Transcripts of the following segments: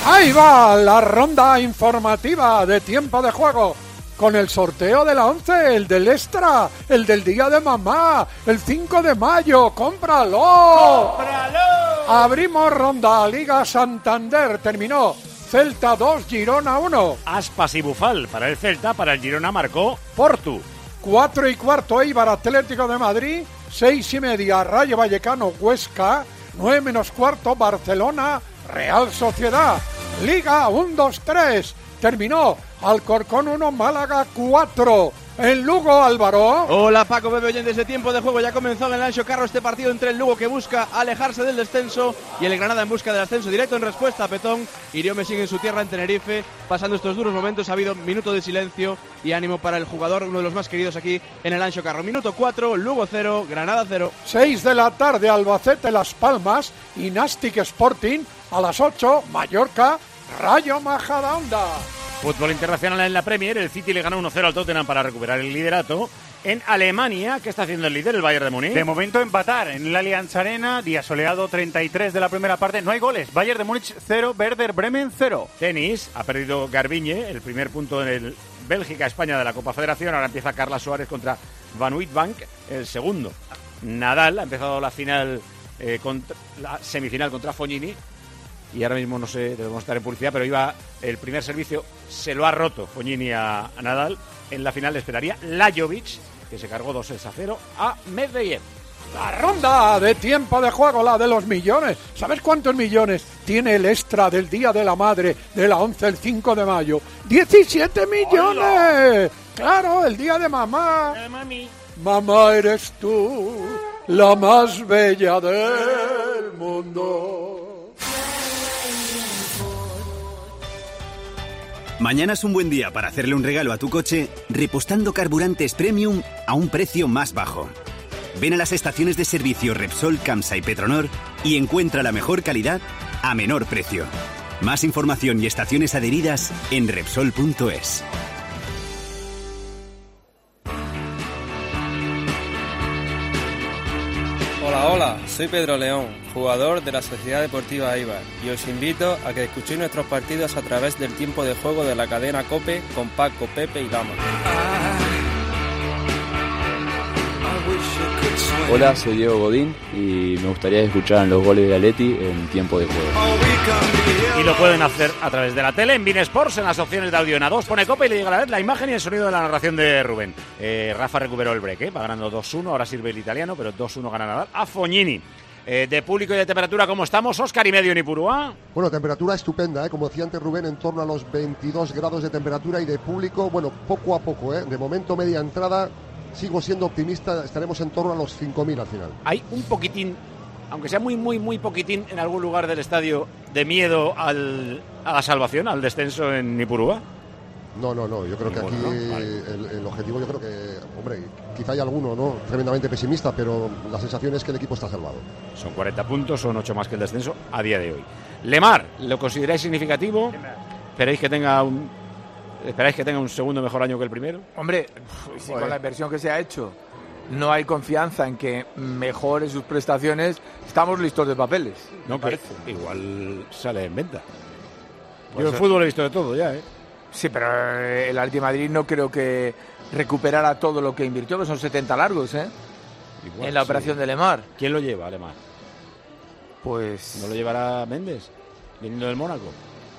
Ahí va la ronda informativa de tiempo de juego. Con el sorteo de la 11, el del extra, el del día de mamá, el 5 de mayo. ¡Cómpralo! ¡Cómpralo! Abrimos ronda. Liga Santander terminó. Celta 2, Girona 1. Aspas y Bufal para el Celta, para el Girona marcó Portu. 4:15 Eibar Atlético de Madrid. 6:30 Rayo Vallecano Huesca. 9:15 Barcelona Real Sociedad. Liga 1-2-3. Terminó Alcorcón 1, Málaga 4. En Lugo, Álvaro. Hola Paco, Pepe, oyentes de tiempo de juego. Ya ha comenzado en el Anxo Carro este partido entre el Lugo, que busca alejarse del descenso, y el Granada en busca del ascenso directo. En respuesta a Petón, Iriome sigue en su tierra en Tenerife, pasando estos duros momentos. Ha habido minuto de silencio y ánimo para el jugador, uno de los más queridos aquí en el Anxo Carro. Minuto 4, Lugo 0, Granada 0. 6 de la tarde, Albacete Las Palmas y Nastic Sporting. A las 8, Mallorca Rayo Majadahonda. Fútbol internacional en la Premier, el City le ganó 1-0 al Tottenham para recuperar el liderato. En Alemania, ¿qué está haciendo el líder, el Bayern de Múnich? De momento empatar en el Allianz Arena, día soleado, 33 de la primera parte, no hay goles. Bayern de Múnich 0, Werder Bremen 0. Tenis, ha perdido Garbiñe, el primer punto en el Bélgica-España de la Copa Federación. Ahora empieza Carla Suárez contra Van Witbank, el segundo. Nadal ha empezado la final, la semifinal contra Fognini. Y ahora mismo no sé, debemos estar en publicidad, pero iba el primer servicio, se lo ha roto Fognini a Nadal. En la final le esperaría Lajovic, que se cargó 2-0 a Medvedev. La ronda de tiempo de juego, la de los millones. ¿Sabes cuántos millones tiene el extra del Día de la Madre de la 11, el 5 de mayo? ¡17 millones! ¡Hola! Claro, el día de mamá. Mami. Mamá, eres tú, la más bella del mundo. Mañana es un buen día para hacerle un regalo a tu coche repostando carburantes premium a un precio más bajo. Ven a las estaciones de servicio Repsol, Camsa y Petronor y encuentra la mejor calidad a menor precio. Más información y estaciones adheridas en Repsol.es. Hola, soy Pedro León, jugador de la Sociedad Deportiva Eibar, y os invito a que escuchéis nuestros partidos a través del tiempo de juego de la cadena COPE con Paco, Pepe y Gama. Hola, soy Diego Godín y me gustaría que escucharan los goles de Atleti en tiempo de juego. Y lo pueden hacer a través de la tele, en Bein Sports, en las opciones de audio en A2. Pone COPE y le llega a la vez la imagen y el sonido de la narración de Rubén. Rafa recuperó el break, va ganando 2-1, ahora sirve el italiano, pero 2-1 gana Nadal a Fognini. De público y de temperatura, ¿cómo estamos? Óscar y medio en Ipurúa. Bueno, temperatura estupenda, como decía antes Rubén, en torno a los 22 grados de temperatura, y de público, bueno, poco a poco, de momento media entrada. Sigo siendo optimista, estaremos en torno a los 5.000 al final. Hay un poquitín, aunque sea muy poquitín, en algún lugar del estadio, de miedo a la salvación, al descenso en Ipurúa. No, yo creo que aquí el objetivo, yo creo que, hombre, quizá hay alguno, ¿no?, tremendamente pesimista, pero la sensación es que el equipo está salvado. Son 40 puntos, son 8 más que el descenso a día de hoy. Lemar, ¿lo consideráis significativo? ¿Esperáis que tenga un segundo mejor año que el primero? Hombre, si con la inversión que se ha hecho no hay confianza en que mejore sus prestaciones, estamos listos de papeles. No, que igual sale en venta. Yo en fútbol he visto de todo ya, Sí, pero el Atlético de Madrid no creo que recuperara todo lo que invirtió, que son 70 largos, igual, en la operación de Lemar. ¿Quién lo lleva, Lemar? Pues... ¿No lo llevará Méndez, viniendo del Mónaco?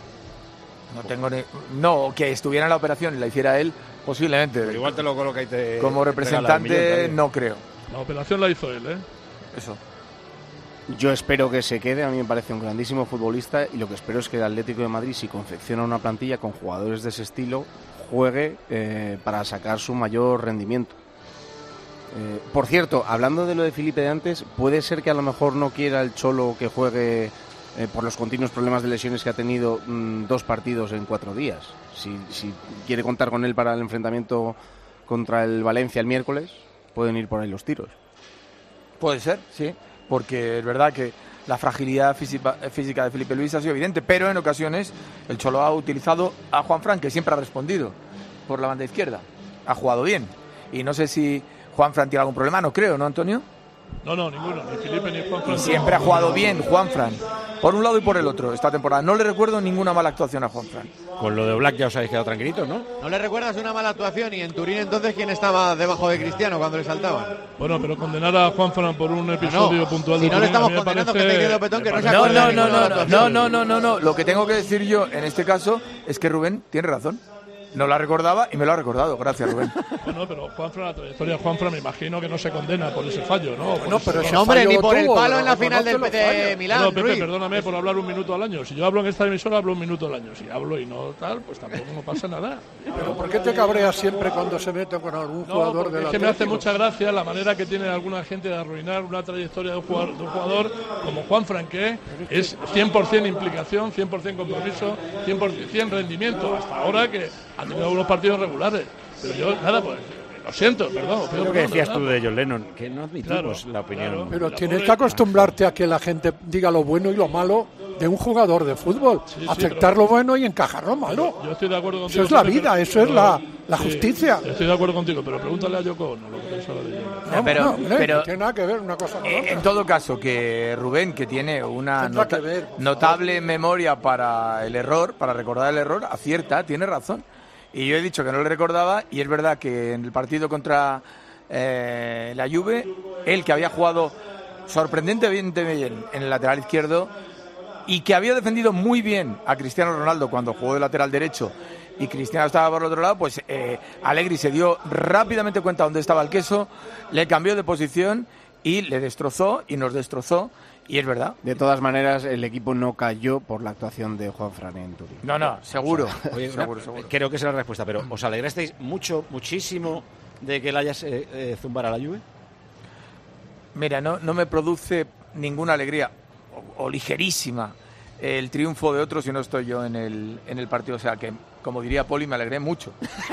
No, que estuviera en la operación y la hiciera él, posiblemente. Pero igual te lo coloca y te... Como representante, no creo. La operación la hizo él, Eso. Yo espero que se quede, a mí me parece un grandísimo futbolista, y lo que espero es que el Atlético de Madrid, si confecciona una plantilla con jugadores de ese estilo, juegue para sacar su mayor rendimiento. Por cierto, hablando de lo de Felipe de antes, puede ser que a lo mejor no quiera el Cholo que juegue por los continuos problemas de lesiones que ha tenido 2 partidos en 4 días. Si quiere contar con él para el enfrentamiento contra el Valencia el miércoles, pueden ir por ahí los tiros. Puede ser, sí, porque es verdad que la fragilidad física de Felipe Luis ha sido evidente, pero en ocasiones el Cholo ha utilizado a Juanfran, que siempre ha respondido por la banda izquierda. Ha jugado bien. Y no sé si Juanfran tiene algún problema, no creo, ¿no, Antonio? No, ninguno, ni Felipe ni Juanfran. Y siempre ha jugado bien Juanfran. por un lado y por el otro esta temporada. No le recuerdo ninguna mala actuación a Juanfran. Con lo de Oblak ya os habéis quedado tranquilitos, ¿no? ¿No le recuerdas una mala actuación? Y en Turín entonces, ¿quién estaba debajo de Cristiano cuando le saltaban? Bueno, pero condenar a Juanfran por un episodio puntual de Si no le estamos condenando, que te quedó Petón, que no se acuerda. No. Lo que tengo que decir yo en este caso es que Rubén tiene razón. No la recordaba y me lo ha recordado. Gracias, Rubén. Bueno, pero Juanfran, la trayectoria de Juanfran, me imagino que no se condena por ese fallo, ¿no? No, pero no, hombre, ni por el palo en la final de Milán. No, Pepe, perdóname por hablar un minuto al año. Si yo hablo en esta emisora, hablo un minuto al año. Si hablo y no tal, pues tampoco no pasa nada. ¿Pero por qué te cabreas siempre cuando se mete con algún jugador de la? Es que me hace mucha gracia la manera que tiene alguna gente de arruinar una trayectoria de un jugador como Juanfran, que es 100% implicación, 100% compromiso, 100% rendimiento. Hasta ahora que ha tenido algunos partidos regulares. Pero yo, nada, pues lo siento, perdón. Lo que decías tú de John Lennon, que no admitimos la opinión. Claro. Pero tienes que acostumbrarte a que la gente diga lo bueno y lo malo de un jugador de fútbol. Aceptar lo bueno y encajar lo malo. Yo estoy de acuerdo contigo. Eso es la vida, eso es la justicia. Estoy de acuerdo contigo, pero pregúntale a Yoko Ono lo que pensaba de ello. No tiene nada que ver una cosa con otra. En todo caso, que Rubén, que tiene una notable memoria para el error, para recordar el error, acierta, tiene razón. Y yo he dicho que no le recordaba, y es verdad que en el partido contra la Juve, él que había jugado sorprendentemente bien en el lateral izquierdo y que había defendido muy bien a Cristiano Ronaldo cuando jugó de lateral derecho y Cristiano estaba por el otro lado, pues Allegri se dio rápidamente cuenta dónde estaba el queso, le cambió de posición y le destrozó y nos destrozó. Y es verdad. De todas maneras, el equipo no cayó por la actuación de Juanfran en Turín. No, seguro. O sea, oye, seguro. Creo que esa es la respuesta, pero ¿os alegrasteis muchísimo de que el Ajax zumbara a la Juve? Mira, no me produce ninguna alegría, o ligerísima, el triunfo de otros si no estoy yo en el partido. O sea que, como diría Poli, me alegré mucho.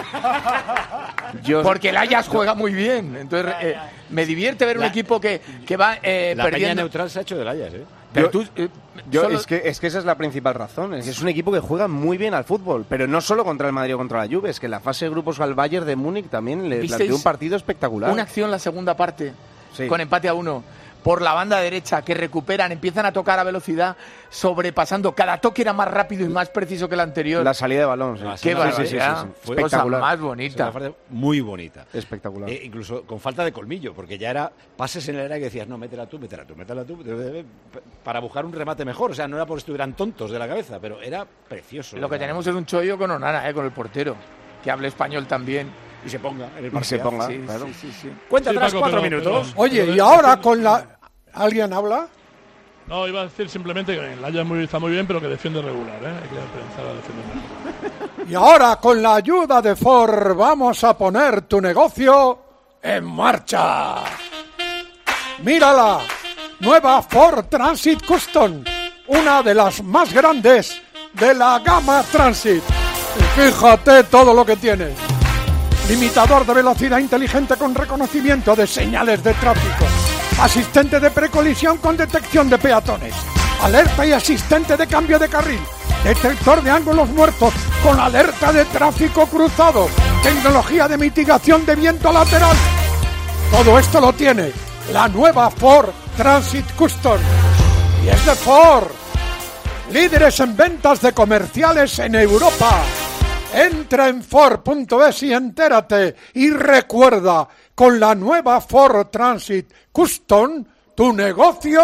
Porque el Ajax juega muy bien. Entonces, me divierte ver un equipo que va perdiendo. La peña neutral se ha hecho del Ajax, ¿eh? Pero es que esa es la principal razón. Es un equipo que juega muy bien al fútbol, pero no solo contra el Madrid o contra la Juve, es que en la fase de grupos al Bayern de Múnich también le planteó un partido espectacular. Una acción la segunda parte, con empate a 1, por la banda derecha, que recuperan, empiezan a tocar a velocidad, sobrepasando. Cada toque era más rápido y más preciso que el anterior. La salida de balón. Qué barbaridad. Fue cosa más bonita. Muy bonita. Espectacular. Incluso con falta de colmillo, porque ya era pases en el área que decías, no, métela tú, para buscar un remate mejor. O sea, no era porque estuvieran tontos de la cabeza, pero era precioso. Lo que tenemos es un chollo con Onana, con el portero, que hable español también. Y se ponga en el partido. Y se ponga, sí, claro. Sí. Cuenta atrás 4 minutos. Oye, y ahora con la... ¿Alguien habla? No, iba a decir simplemente que el Ajax está muy bien, pero que defiende regular, ¿eh? Hay que pensar a defender mejor. Y ahora, con la ayuda de Ford, vamos a poner tu negocio en marcha. Mírala, nueva Ford Transit Custom, una de las más grandes de la gama Transit. Y fíjate todo lo que tiene. Limitador de velocidad inteligente con reconocimiento de señales de tráfico. Asistente de precolisión con detección de peatones. Alerta y asistente de cambio de carril. Detector de ángulos muertos con alerta de tráfico cruzado. Tecnología de mitigación de viento lateral. Todo esto lo tiene la nueva Ford Transit Custom. Y es de Ford. Líderes en ventas de comerciales en Europa. Entra en Ford.es y entérate. Y recuerda, con la nueva Ford Transit Custom, tu negocio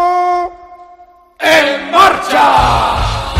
en marcha.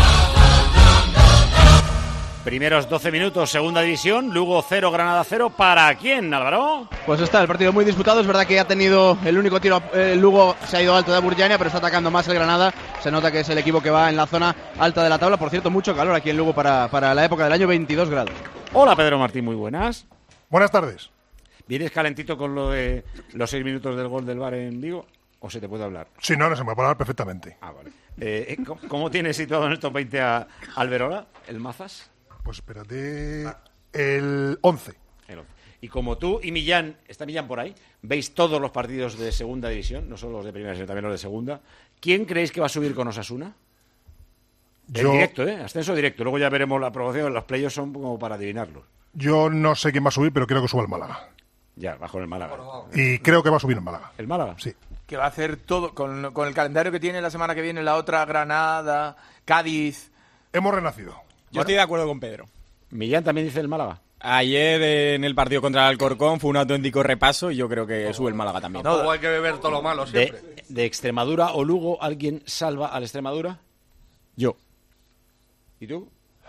Primeros 12 minutos, segunda división, Lugo 0, Granada 0. ¿Para quién, Álvaro? Pues está el partido muy disputado. Es verdad que ha tenido el único tiro. Lugo se ha ido alto de Burjania, pero está atacando más el Granada. Se nota que es el equipo que va en la zona alta de la tabla. Por cierto, mucho calor aquí en Lugo para la época del año, 22 grados. Hola, Pedro Martín, muy buenas. Buenas tardes. ¿Vienes calentito con lo de los 6 minutos del gol del VAR en Vigo? ¿O se te puede hablar? Sí, no, se me puede hablar perfectamente. Ah, vale. ¿Cómo tienes situado en el top 20 a Alberola, el Mazas? Pues espérate, el 11. El 11. Y como tú y Millán, ¿está Millán por ahí? ¿Veis todos los partidos de segunda división? No solo los de primera, sino también los de segunda. ¿Quién creéis que va a subir con Osasuna? En directo, ascenso directo. Luego ya veremos la aprobación. Los playoffs son como para adivinarlos. Yo no sé quién va a subir, pero creo que suba el Málaga. Ya, bajo el Málaga. Y creo que va a subir el Málaga. ¿El Málaga? Sí. que va a hacer todo con el calendario que tiene la semana que viene, la otra, Granada, Cádiz. Hemos renacido. Yo estoy de acuerdo con Pedro. Millán también dice el Málaga. Ayer en el partido contra el Alcorcón fue un auténtico repaso y yo creo que sube el Málaga también. No, hay que beber todo lo malo siempre. De Extremadura o Lugo, ¿alguien salva al Extremadura? Yo. ¿Y tú?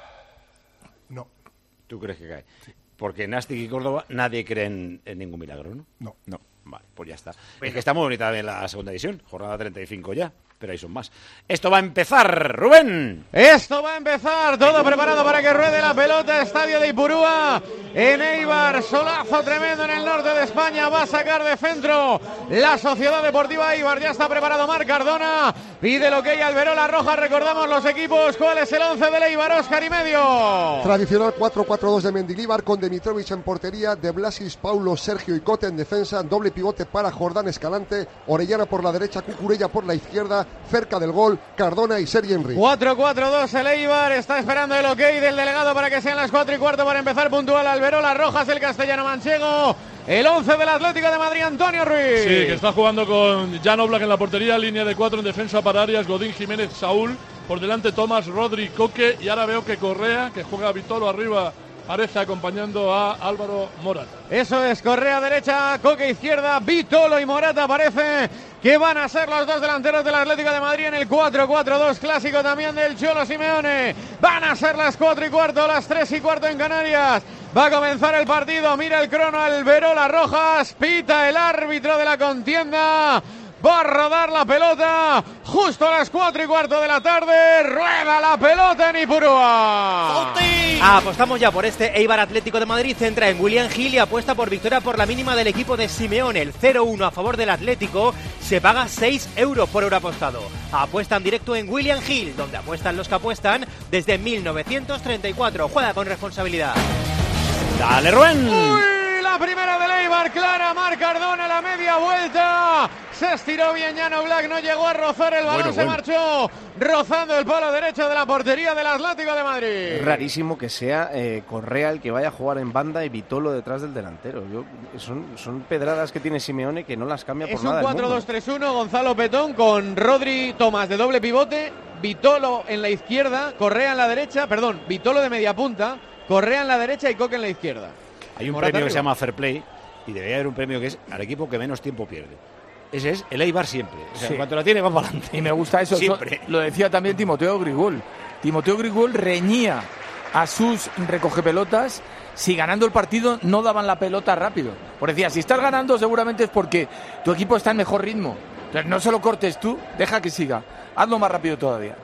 No. ¿Tú crees que cae? Sí. Porque Nastic y Córdoba nadie cree en ningún milagro, ¿no? No. Vale, pues ya está. Es que está muy bonita en la segunda división, jornada 35 ya, pero ahí son más. Esto va a empezar, Rubén. Esto va a empezar, todo preparado para que ruede la pelota, estadio de Ipurúa, en Eibar, solazo tremendo en el norte de España, va a sacar de centro la Sociedad Deportiva Eibar, ya está preparado Marc Cardona, pide lo que hay Alberola Roja, recordamos los equipos, ¿cuál es el 11 del Eibar? Óscar y medio. Tradicional 4-4-2 de Mendilibar con Dimitrovic en portería, De Blasis, Paulo, Sergio y Cote en defensa, doble pivote para Jordán Escalante, Orellana por la derecha, Cucurella por la izquierda, cerca del gol, Cardona y Sergi Henry. 4-4-2 el Eibar, está esperando el ok del delegado para que sean las 4:15 para empezar puntual. Alberola Rojas, el castellano manchego, el 11 del Atlético de Madrid, Antonio Ruiz. Sí, que está jugando con Jan Oblak en la portería, línea de 4 en defensa para Arias, Godín, Jiménez, Saúl, por delante Tomás, Rodri, Coque, y ahora veo que Correa, que juega Vitolo arriba, parece acompañando a Álvaro Morata. Eso es, Correa derecha, Coque izquierda, Vitolo y Morata parece que van a ser los dos delanteros del Atlético de Madrid en el 4-4-2 clásico también del Cholo Simeone. Van a ser las 4:15, las 3:15 en Canarias. Va a comenzar el partido, mira el crono Alberola Rojas, pita el árbitro de la contienda. Va a rodar la pelota justo a las 4:15 de la tarde. Rueda la pelota en Ipurúa. Apostamos ya por este Eibar Atlético de Madrid. Centra en William Gil y apuesta por victoria por la mínima del equipo de Simeone. El 0-1 a favor del Atlético. Se paga 6 euros por euro apostado. Apuesta en directo en William Gil, donde apuestan los que apuestan desde 1934. Juega con responsabilidad. Dale, Rubén. La primera del Eibar, clara, Marc Cardona, la media vuelta, se estiró bien Jan Oblak, no llegó a rozar el balón, se marchó rozando el palo derecho de la portería del Atlético de Madrid. Es rarísimo que sea Correa el que vaya a jugar en banda y Vitolo detrás del delantero. Son pedradas que tiene Simeone que no las cambia por nada. Es un 4-2-3-1, Gonzalo Petón con Rodri Tomás de doble pivote, Vitolo en la izquierda, Correa en la derecha, Vitolo de media punta, Correa en la derecha y Coque en la izquierda. Hay un premio que se llama Fair Play y debería haber un premio que es al equipo que menos tiempo pierde. Ese es el Eibar siempre. O sea, en cuanto la tiene, va para adelante. Y me gusta eso. Siempre. Lo decía también Timoteo Grigol. Timoteo Grigol reñía a sus recogepelotas si ganando el partido no daban la pelota rápido. Por decía, si estás ganando seguramente es porque tu equipo está en mejor ritmo. Entonces no se lo cortes tú, deja que siga. Hazlo más rápido todavía.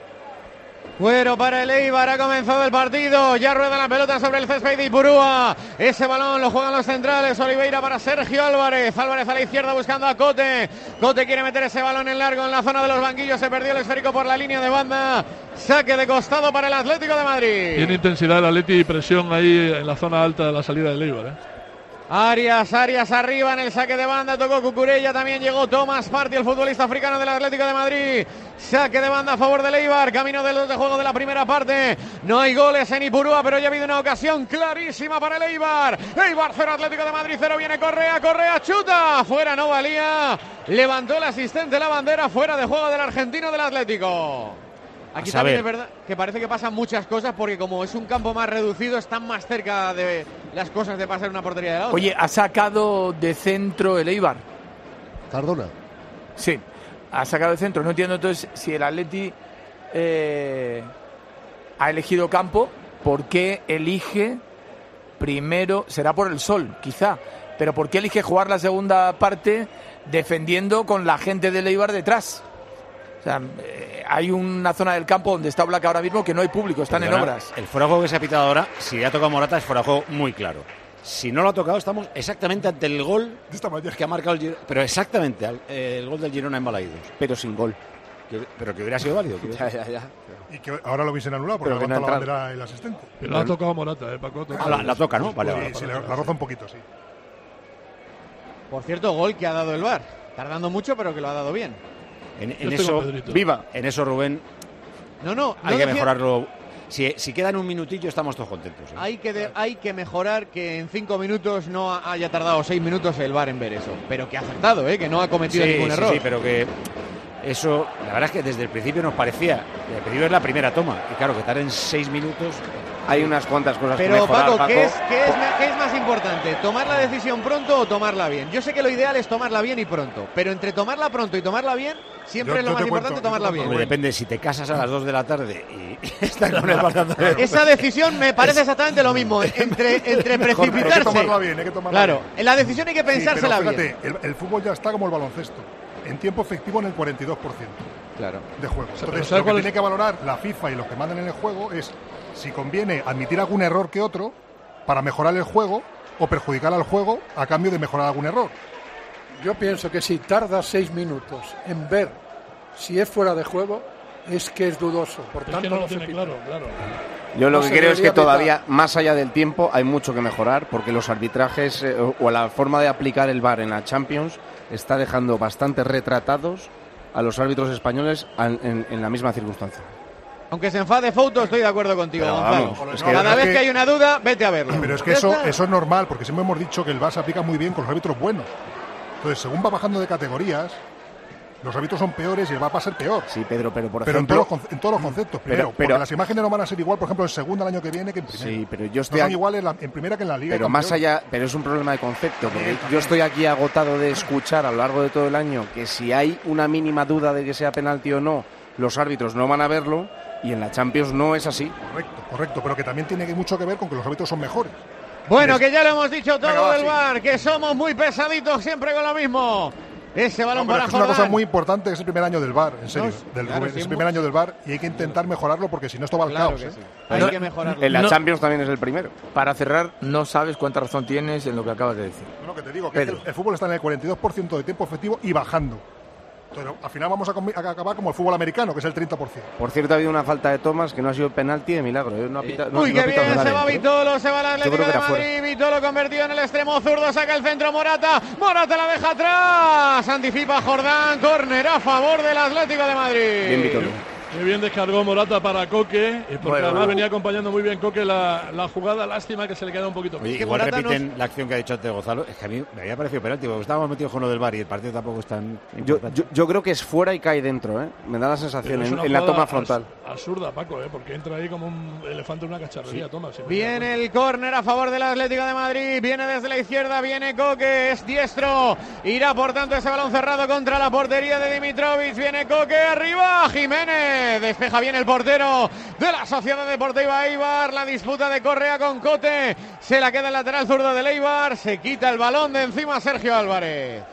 Cuero para el Eibar, ha comenzado el partido, ya rueda la pelota sobre el césped de Ipurúa, ese balón lo juegan los centrales, Oliveira para Sergio Álvarez, Álvarez a la izquierda buscando a Cote, Cote quiere meter ese balón en largo en la zona de los banquillos, se perdió el esférico por la línea de banda, saque de costado para el Atlético de Madrid. Tiene intensidad el Atleti y presión ahí en la zona alta de la salida del Eibar, Arias arriba en el saque de banda, tocó Cucurella, también llegó Tomás Partey, el futbolista africano del Atlético de Madrid, saque de banda a favor del Eibar, camino del 2 de juego de la primera parte, no hay goles en Ipurúa, pero ya ha habido una ocasión clarísima para el Eibar, 0 Atlético de Madrid 0, viene Correa, chuta, fuera no valía, levantó el asistente la bandera, fuera de juego del argentino del Atlético. Aquí también es verdad que parece que pasan muchas cosas porque como es un campo más reducido están más cerca de las cosas de pasar una portería de la otra. Oye, ha sacado de centro el Eibar. Cardona. Sí, ha sacado de centro. No entiendo entonces si el Atleti ha elegido campo, ¿por qué elige primero? Será por el sol, quizá. Pero ¿por qué elige jugar la segunda parte defendiendo con la gente del Eibar detrás? O sea, hay una zona del campo donde está Oblak ahora mismo que no hay público, están en obras. El fuera de juego que se ha pitado ahora, si le ha tocado Morata, es fuera de juego muy claro. Si no lo ha tocado, estamos exactamente ante el gol que ha marcado el Girona. Pero exactamente, el gol del Girona en Balaídos. Pero sin gol. Pero que hubiera sido válido. Ya. Y que ahora lo hubiesen anulado porque levanta la bandera el asistente. Pero lo ha tocado Morata, Paco. La toca, ¿no? Vale, sí, la roza un poquito, sí. Por cierto, gol que ha dado el VAR. Tardando mucho, pero que lo ha dado bien. En eso, Rubén, No hay que mejorarlo. Si quedan un minutillo estamos todos contentos. Hay que mejorar que en 5 minutos no haya tardado 6 minutos el VAR en ver eso. Pero que ha acertado, que no ha cometido ningún error. Sí, pero que eso, la verdad es que desde el principio nos parecía, el principio es la primera toma, y claro, que tarden 6 minutos. Hay unas cuantas cosas pero, que mejorar, Paco, Paco. ¿qué es más importante? ¿Tomar la decisión pronto o tomarla bien? Yo sé que lo ideal es tomarla bien y pronto, pero entre tomarla pronto y tomarla bien, siempre es lo más importante tomarla bien. Hombre, depende, si te casas a las 2 de la tarde y estás con el balón. Esa decisión me parece exactamente lo mismo, entre precipitarse. Hay que tomarla bien, hay que tomarla claro, bien. en la decisión hay que pensársela pero bien. Fíjate, el fútbol ya está como el baloncesto, en tiempo efectivo en el 42%. Claro. De juego. Entonces, lo lo que tiene que valorar la FIFA y los que mandan en el juego es si conviene admitir algún error que otro para mejorar el juego o perjudicar al juego a cambio de mejorar algún error. Yo pienso que si tardas 6 minutos en ver si es fuera de juego, es que es dudoso. Por tanto, que no lo se tiene pita. claro. Yo lo No que se creo es que debería todavía, pitar. más allá del tiempo, hay mucho que mejorar, porque los arbitrajes o la forma de aplicar el VAR en la Champions está dejando bastante retratados a los árbitros españoles en la misma circunstancia. Aunque se enfade Fouto, estoy de acuerdo contigo, Pero Gonzalo. vamos, es Cada vez que hay una duda, vete a verlo. Pero es que eso es normal, porque siempre hemos dicho que el VAR se aplica muy bien con los árbitros buenos. Entonces, según va bajando de categorías, los árbitros son peores y el VAR va a ser peor. Sí, Pedro, pero por Pero ejemplo... en todos los conceptos, primero, porque las imágenes no van a ser igual, por ejemplo, en segunda el año que viene que en primera. Sí, pero yo estoy no son aquí... iguales en primera que en la Liga. Pero más allá, pero es un problema de concepto, porque yo estoy aquí agotado de escuchar a lo largo de todo el año que si hay una mínima duda de que sea penalti o no, los árbitros no van a verlo, y en la Champions no es así. Correcto, pero que también tiene mucho que ver con que los árbitros son mejores. Bueno, que ya lo hemos dicho todo Venga, va, del sí. VAR, que somos muy pesaditos siempre con lo mismo. Ese balón Pero para es que es una cosa Jordán. muy importante, que es el primer año del VAR, en serio. claro, Es sí, el primer año del VAR y hay que intentar mejorarlo porque si no esto va al Claro caos. que sí. Hay que mejorarlo. En la Champions también es el primero. Para cerrar, no sabes cuánta razón tienes en lo que acabas de decir. Lo que te digo, que Pedro. el fútbol está en el 42% de tiempo efectivo y bajando. Entonces, al final vamos a acabar como el fútbol americano, que es el 30%. Por cierto, ha habido una falta de tomas que no ha sido penalti de milagro. No ha pita- no- Uy, no ha qué pitado bien, nada se va dentro. Vitolo, se va el Atlético creo que de era fuera. Madrid. Vitolo convertido en el extremo zurdo, saca el centro Morata. Morata la deja atrás. Anticipa Jordán, córner a favor del Atlético de Madrid. Bien, Vitolo. Muy bien descargó Morata para Coque, porque Bueno. además venía acompañando muy bien Coque la jugada. Lástima que se le queda un poquito. Oye, igual repiten la acción que ha dicho antes Gonzalo. Es que a mí me había parecido penalti, porque estábamos metidos con lo del VAR y el partido tampoco es tan importante. Yo creo que es fuera y cae dentro, ¿eh? Me da la sensación Pero es una en la jugada toma frontal. Absurda, Paco, porque entra ahí como un elefante en una cacharrería. Toma, si me Viene el córner a favor del Atlético de Madrid. Viene desde la izquierda, viene Coque, es diestro. Irá por tanto ese balón cerrado contra la portería de Dimitrovic. Viene Coque arriba, Jiménez. Despeja bien el portero de la Sociedad Deportiva Eibar. La disputa de Correa con Cote. Se la queda el lateral zurdo del Eibar. Se quita el balón de encima Sergio Álvarez.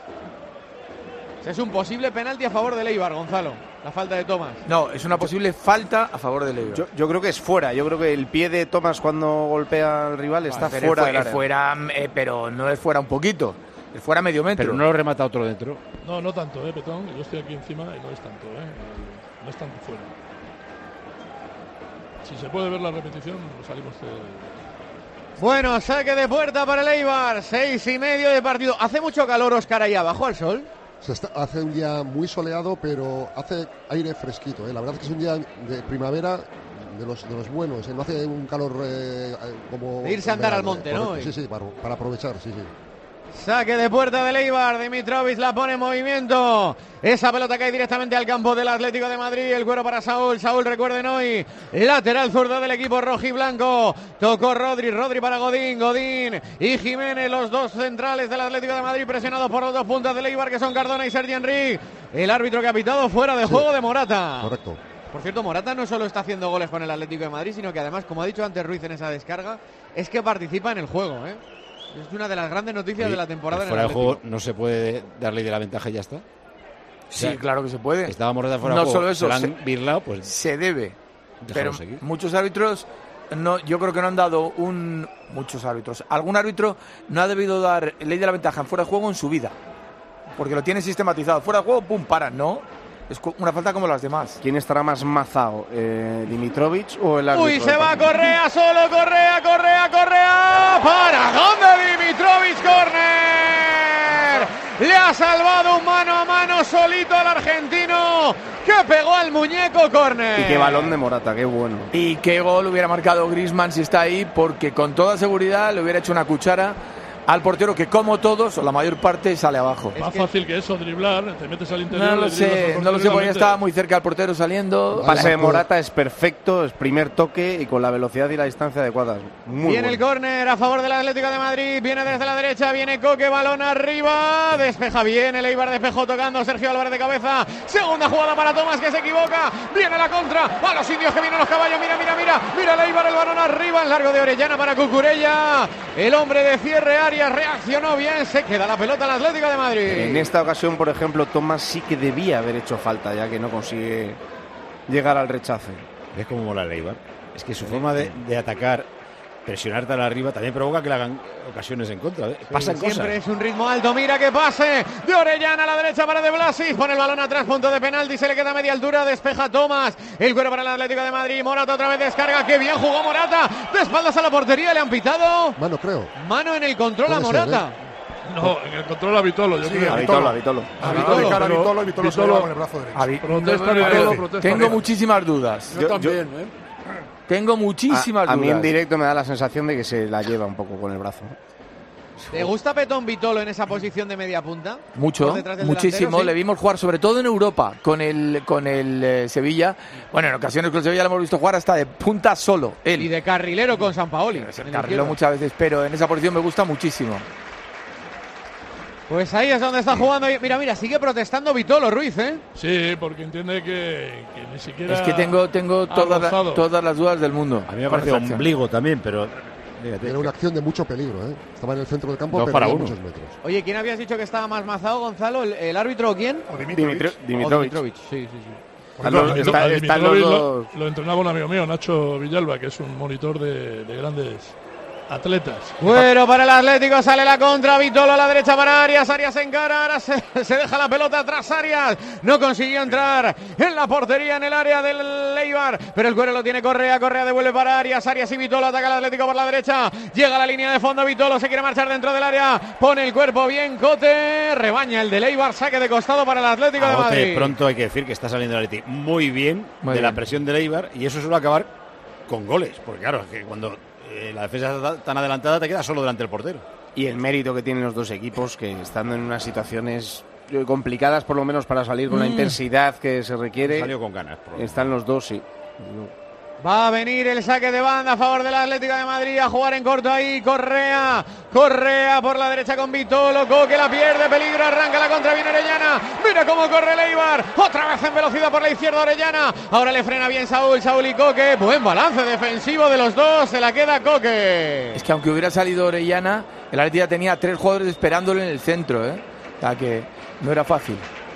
Es un posible penalti a favor del Eibar, Gonzalo. La falta de Tomás. No, es una posible falta a favor del Eibar. Yo creo que es fuera. Yo creo que el pie de Tomás cuando golpea al rival está Pero fuera es del área. fuera, pero no es fuera un poquito. Es fuera medio metro. Pero no lo remata otro dentro. No tanto, Petón. Yo estoy aquí encima y no es tanto, No es tanto fuera. Si se puede ver la repetición, salimos de... Bueno, saque de puerta para el Eibar. 6:30 de partido. ¿Hace mucho calor, Óscar, ahí abajo al sol? Hace un día muy soleado, pero hace aire fresquito. La verdad es que es un día de primavera de los buenos. No hace un calor como... De irse a andar al monte, ¿no? Correcto. Sí, para aprovechar, sí. Saque de puerta del Eibar, Dimitrovic la pone en movimiento. Esa pelota cae directamente al campo del Atlético de Madrid. El cuero para Saúl. Saúl, recuerden hoy, lateral zurdo del equipo rojiblanco. Tocó Rodri para Godín y Jiménez, los dos centrales del Atlético de Madrid, presionados por los dos puntas del Eibar, que son Cardona y Sergi Enrique. El árbitro que ha pitado fuera de juego de Morata. Correcto. Por cierto, Morata no solo está haciendo goles con el Atlético de Madrid, sino que además, como ha dicho antes Ruiz en esa descarga, es que participa en el juego, Es una de las grandes noticias de la temporada en el Fuera de Atlético. juego no se puede darle de la ventaja y ya está. Sí, claro que se puede. Estaba Morata fuera No de juego. solo eso, se la han birlado, pues se debe. déjalo Pero seguir. muchos árbitros, yo creo que no han dado muchos árbitros. Algún árbitro no ha debido dar ley de la ventaja en fuera de juego en su vida. Porque lo tiene sistematizado. Fuera de juego, pum, para. No. Es una falta como las demás. ¿Quién estará más mazao? ¿Dimitrovic o el árbitro? Uy, se va Correa, solo Correa. ¿Para dónde Dimitrovic? Córner. Le ha salvado un mano a mano solito al argentino, que pegó al muñeco. Córner. Y qué balón de Morata, qué bueno. Y qué gol hubiera marcado Griezmann si está ahí, porque con toda seguridad le hubiera hecho una cuchara al portero, que como todos, o la mayor parte, sale abajo. Más fácil que eso, driblar, te metes al interior. No lo sé, porque ya estaba muy cerca al portero saliendo. El pase de Morata es perfecto, es primer toque y con la velocidad y la distancia adecuadas. Muy Viene bueno. el córner a favor del Atlético de Madrid, viene desde la derecha, viene Coque, balón arriba, despeja bien, el Eibar despejó tocando Sergio Álvarez de cabeza, segunda jugada para Tomás, que se equivoca, viene la contra, a los indios que vienen los caballos, mira el Eibar, el balón arriba, en largo de Orellana para Cucurella, el hombre de cierre área reaccionó bien, se queda la pelota al Atlético de Madrid. En esta ocasión, por ejemplo, Tomás sí que debía haber hecho falta, ya que no consigue llegar al rechace. ¿Ves cómo mola el Eibar? Es que su forma de atacar, presionar tan arriba, también provoca que le hagan ocasiones en contra. Pasan cosas. Siempre es un ritmo alto, mira que pase de Orellana a la derecha para De Blasis, pone el balón atrás, punto de penalti, se le queda a media altura, despeja Tomás, el cuero para el Atlético de Madrid, Morata otra vez descarga, que bien jugó Morata, de espaldas a la portería, le han pitado. Mano, creo. Mano en el control a Morata. No, en el control a Vitolo. Yo creo. A Vitolo. Y Vitolo se lleva con el brazo derecho. Tengo muchísimas dudas. Yo también, Tengo muchísimas dudas. A mí en directo me da la sensación de que se la lleva un poco con el brazo. ¿Te gusta Petón Vitolo en esa posición de media punta? Mucho, muchísimo. ¿Sí? Le vimos jugar sobre todo en Europa con el Sevilla. Bueno, en ocasiones con el Sevilla lo hemos visto jugar hasta de punta solo, él. Y de carrilero con Sampaoli. Carrilero muchas veces, pero en esa posición me gusta muchísimo. Pues ahí es donde está jugando. Mira, sigue protestando Vitolo, Ruiz, ¿eh? Sí, porque entiende que ni siquiera. Es que tengo todas las dudas del mundo. A mí me parece ombligo también, pero. Era una acción de mucho peligro, ¿eh? Estaba en el centro del campo, Dos pero para a uno. muchos metros. Oye, ¿quién habías dicho que estaba más mazado, Gonzalo? ¿El árbitro o quién? O Dimitrovic. Dimitrovic. Sí. Están los dos. Lo entrenaba un amigo mío, Nacho Villalba, que es un monitor de grandes atletas. Bueno, para el Atlético sale la contra, Vitolo a la derecha para Arias se encara, ahora se deja la pelota atrás Arias, no consiguió entrar en la portería en el área del Eibar, pero el cuero lo tiene Correa devuelve para Arias y Vitolo ataca al Atlético por la derecha, llega a la línea de fondo, Vitolo se quiere marchar dentro del área, pone el cuerpo bien Cote, rebaña el del Eibar, saque de costado para el Atlético de Madrid. Pronto hay que decir que está saliendo el Atleti muy bien la presión del Eibar y eso suele acabar con goles, porque claro, que cuando la defensa está tan adelantada te queda solo delante del portero. Y el mérito que tienen los dos equipos, que estando en unas situaciones complicadas por lo menos para salir con la intensidad que se requiere, salió con ganas. Están los dos, sí. Va a venir el saque de banda a favor del Atlético de Madrid, a jugar en corto ahí, Correa por la derecha con Vitolo, Coque la pierde, peligro, arranca la contra, viene Orellana, mira cómo corre el Eibar, otra vez en velocidad por la izquierda Orellana, ahora le frena bien Saúl y Coque, buen balance defensivo de los dos, se la queda Coque. Es que aunque hubiera salido Orellana, el Atlético tenía 3 jugadores esperándolo en el centro, o sea que no era fácil.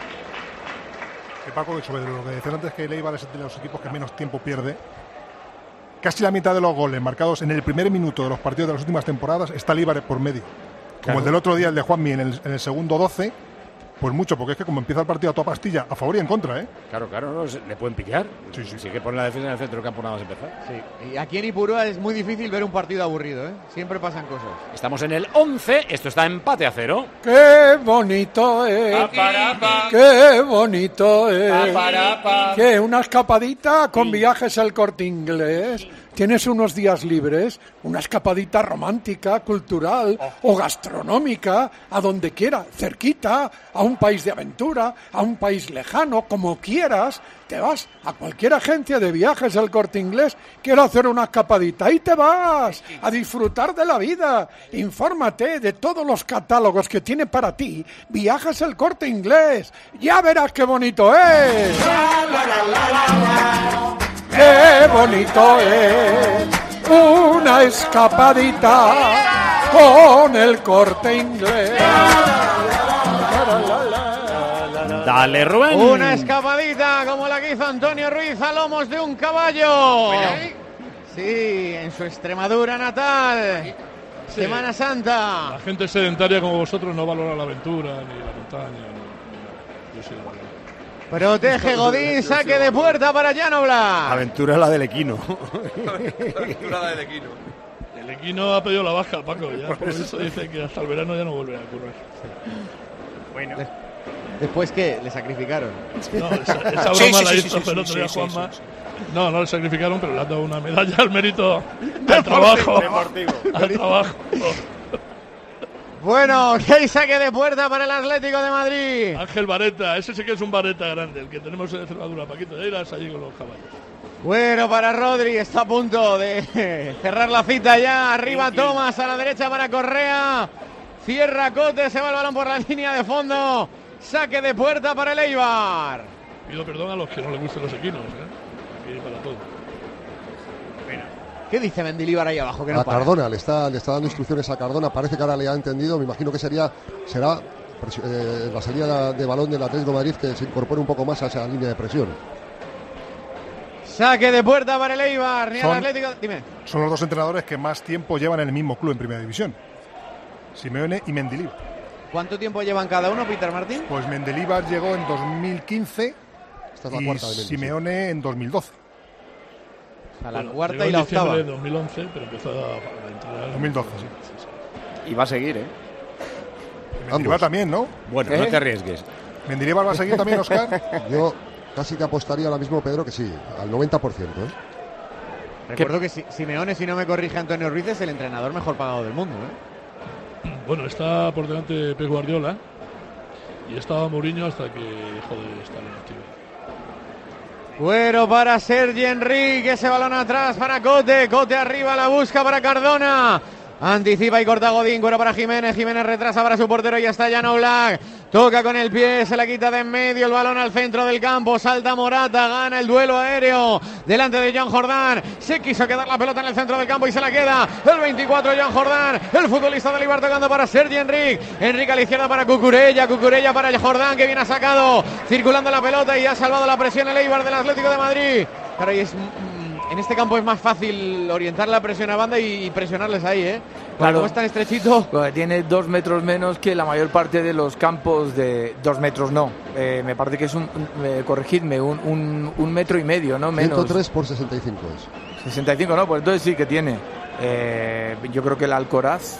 Paco, sobre lo que decías antes, que el Eibar es de los equipos que menos tiempo pierde. Casi la mitad de los goles marcados en el primer minuto de los partidos de las últimas temporadas está el Eibar por medio. Como el del otro día, el de Juanmi en el segundo 12, pues mucho, porque es que como empieza el partido a toda pastilla, a favor y en contra, ¿eh? Claro, no, le pueden pillar. Sí que ponen la defensa en el centro del campo nada más empezar. Sí. Y aquí en Ipurúa es muy difícil ver un partido aburrido, ¿eh? Siempre pasan cosas. Estamos en el 11, esto está empate a 0. ¡Qué bonito es! ¡Qué bonito es! ¿Qué? ¿Una escapadita con Viajes El Corte Inglés? ¿Tienes unos días libres? Una escapadita romántica, cultural o gastronómica, a donde quiera, cerquita, a un país de aventura, a un país lejano, como quieras. Te vas a cualquier agencia de Viajes El Corte Inglés, quiero hacer una escapadita, y te vas a disfrutar de la vida. Infórmate de todos los catálogos que tiene para ti Viajes El Corte Inglés. Ya verás qué bonito es. ¡Qué bonito es! Una escapadita con El Corte Inglés. Dale, Rubén. Una escapadita como la que hizo Antonio Ruiz a lomos de un caballo. Sí, en su Extremadura natal. Sí. Semana Santa. La gente sedentaria como vosotros no valora la aventura ni la montaña. Yo sí la valoro. Protege Godín, saque de puerta para Llanola. Aventura la del Equino. Aventura la del Equino. El Equino ha pedido la baja, Paco, ya. Por eso dice que hasta el verano ya no volverá a ocurrir. Bueno. ¿Después qué? ¿Le sacrificaron? No, esa broma la hizo el otro día Juanma. No, no le sacrificaron, pero le han dado una medalla al mérito del trabajo. Al trabajo. Bueno, que hay saque de puerta para el Atlético de Madrid. Ángel Vareta, ese sí que es un Vareta grande, el que tenemos en Extremadura. Paquito de Eiras, allí con los caballos. Bueno, para Rodri, está a punto de cerrar la cita ya. Arriba Tomás, a la derecha para Correa. Cierra Cote, se va el balón por la línea de fondo. Saque de puerta para el Eibar. Pido perdón a los que no les gusten los equinos, Aquí para todo. ¿Qué dice Mendilibar ahí abajo? Que no a para. Cardona, le está dando instrucciones a Cardona. Parece que ahora le ha entendido. Me imagino que será la salida de balón del Atlético de Madrid, que se incorpore un poco más a esa línea de presión. Saque de puerta para el Eibar. Ni al Atlético. Dime. Son los dos entrenadores que más tiempo llevan en el mismo club en Primera División. Simeone y Mendilibar. ¿Cuánto tiempo llevan cada uno, Peter Martín? Pues Mendilibar llegó en 2015 Esta es la y cuarta de Mendy, Simeone en 2012. A la Bueno, cuarta llegó y la en diciembre octava. de 2011, pero empezó a entrenar. 2012, sí. Y va a seguir, Mendilibar también, ¿no? Bueno, no te arriesgues. ¿Mendilibar va a seguir también, Óscar? Yo casi te apostaría ahora mismo, Pedro, que sí, al 90%. Recuerdo que Simeone, si no me corrige Antonio Ruiz, es el entrenador mejor pagado del mundo. Bueno, está por delante Pep Guardiola y estaba Mourinho hasta que dejó de estar en activo. Bueno, para Sergi Enrique, ese balón atrás para Cote. Cote arriba, la busca para Cardona. Anticipa y corta Godín, cuero para Jiménez. Jiménez retrasa para su portero y está Jan Oblak. Toca con el pie, se la quita de en medio, el balón al centro del campo, salta Morata, gana el duelo aéreo delante de Joan Jordán. Se quiso quedar la pelota en el centro del campo y se la queda el 24 Joan Jordán, el futbolista del Eibar, tocando para Sergi Enrique. Enrique a la izquierda para Cucurella para Jordán, que viene ha sacado, circulando la pelota y ha salvado la presión el Eibar del Atlético de Madrid. Claro, y en este campo es más fácil orientar la presión a banda y presionarles ahí, Claro. Como es tan estrechito. Pues tiene 2 metros menos que la mayor parte de los campos de 2 metros, no. Me parece que es corregidme, un metro y medio, ¿no? Menos. 103 por 65 es. 65, ¿no? Pues entonces sí que tiene. Yo creo que el Alcoraz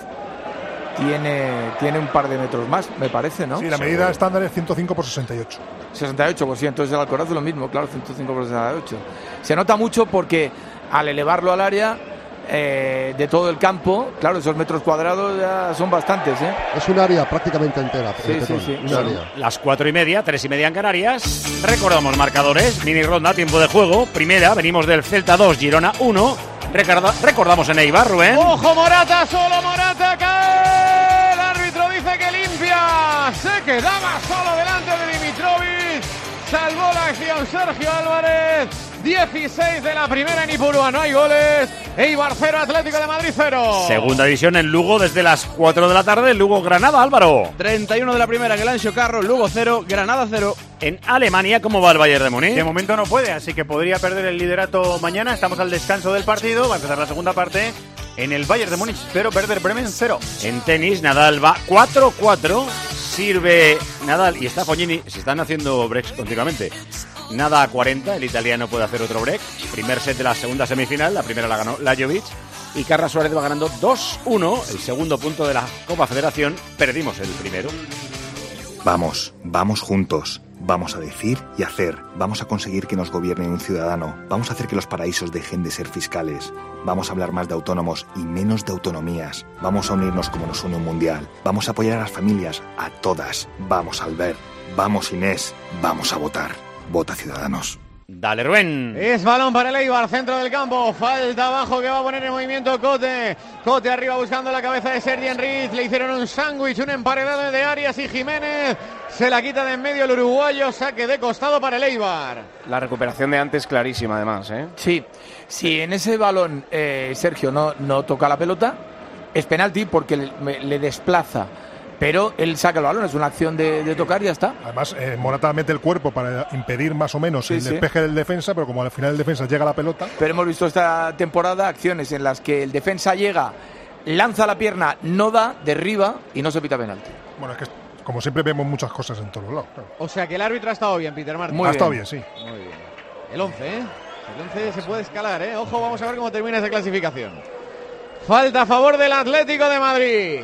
tiene un par de metros más, me parece, ¿no? Sí, la medida estándar es 105 por 68. 68, pues sí, entonces el Alcoraz es lo mismo, claro, 105 por 68. Se nota mucho porque al elevarlo al área de todo el campo, claro, esos metros cuadrados ya son bastantes, Es un área prácticamente entera. Sí. Un área. Las 4:30, 3:30 en Canarias. Recordamos marcadores, mini ronda, tiempo de juego. Primera, venimos del Celta 2, Girona 1. Recordamos en Eibar, Rubén. ¡Ojo, Morata! ¡Solo Morata! ¡Cae! El árbitro dice que limpia. Se quedaba solo delante de Dimitrovic. Salvó la acción Sergio Álvarez. 16 de la primera en Ipurúa. No hay goles. Eibar 0, Atlético de Madrid 0. Segunda división en Lugo desde las 4 de la tarde. Lugo-Granada, Álvaro. 31 de la primera en el Anxo Carro. Lugo 0, Granada 0. En Alemania, ¿cómo va el Bayern de Múnich? De momento no puede, así que podría perder el liderato mañana. Estamos al descanso del partido. Va a empezar la segunda parte. En el Bayern de Múnich 0, Werder Bremen 0. En tenis, Nadal va 4-4. Sirve Nadal y está Fognini. Se están haciendo breaks continuamente. Nada a 40, el italiano puede hacer otro break. Primer set de la segunda semifinal, la primera la ganó Lajovic. Y Carla Suárez va ganando 2-1, el segundo punto de la Copa Federación. Perdimos el primero. Vamos juntos. Vamos a decir y hacer. Vamos a conseguir que nos gobierne un ciudadano. Vamos a hacer que los paraísos dejen de ser fiscales. Vamos a hablar más de autónomos y menos de autonomías. Vamos a unirnos como nos une un mundial. Vamos a apoyar a las familias, a todas. Vamos, Albert. Vamos, Inés. Vamos a votar. Vota, Ciudadanos. Dale, Rubén. Es balón para el Eibar, centro del campo. Falta abajo que va a poner en movimiento Cote. Cote arriba buscando la cabeza de Sergi Enrique. Le hicieron un sándwich, un emparedado de Arias y Jiménez. Se la quita de en medio el uruguayo. Saque de costado para el Eibar. La recuperación de antes clarísima, además, Sí, si en ese balón Sergio no toca la pelota, es penalti porque le desplaza. Pero él saca el balón, es una acción de tocar y ya está. Además, Morata mete el cuerpo para impedir más o menos el despeje del defensa, pero como al final el defensa llega a la pelota. Pero hemos visto esta temporada acciones en las que el defensa llega, lanza la pierna, no da, derriba y no se pita penalti. Bueno, es que como siempre vemos muchas cosas en todos lados. Claro. O sea que el árbitro ha estado bien, Peter Martín. Ha estado bien, sí. Muy bien. El 11, El 11 se puede escalar, Ojo, vamos a ver cómo termina esa clasificación. Falta a favor del Atlético de Madrid.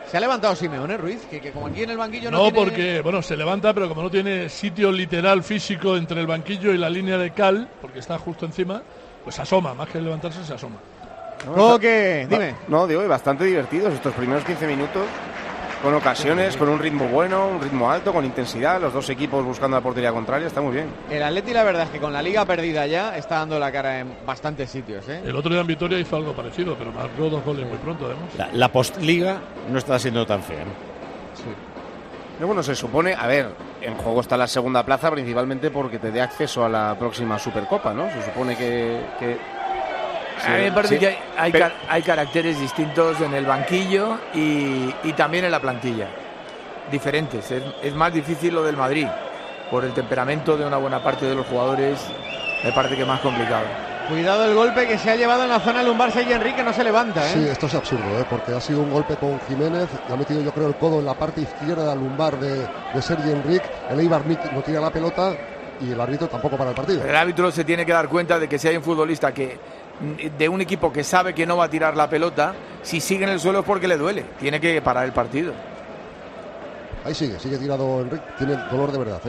Se ha levantado Simeone, Ruiz, que como aquí en el banquillo no No, tiene... porque, bueno, se levanta, pero como no tiene sitio literal físico entre el banquillo y la línea de cal, porque está justo encima, pues asoma, más que levantarse, se asoma. Coque, dime. No, digo, y bastante divertidos estos primeros 15 minutos, con ocasiones, con un ritmo bueno, un ritmo alto, con intensidad, los dos equipos buscando la portería contraria, está muy bien. El Atleti, la verdad es que con la liga perdida ya, está dando la cara en bastantes sitios, ¿eh? El otro día en Vitoria hizo algo parecido, pero marcó 2 goles muy pronto, además. La postliga no está siendo tan fea, ¿no? Sí. Pero bueno, se supone, a ver, en juego está la segunda plaza principalmente porque te dé acceso a la próxima Supercopa, ¿no? Se supone que a mí me parece que hay caracteres distintos en el banquillo y también en la plantilla. Diferentes. Es más difícil lo del Madrid. Por el temperamento de una buena parte de los jugadores, me parece que es más complicado. Cuidado el golpe que se ha llevado en la zona lumbar Sergi Enrique, no se levanta, ¿eh? Sí, esto es absurdo, porque ha sido un golpe con Jiménez, le ha metido yo creo el codo en la parte izquierda lumbar de Sergi Enrique, el Eibar no tira la pelota y el árbitro tampoco para el partido. El árbitro se tiene que dar cuenta de que si hay un futbolista de un equipo que sabe que no va a tirar la pelota, si sigue en el suelo es porque le duele, tiene que parar el partido. Ahí sigue tirado Enrique, tiene dolor de verdad,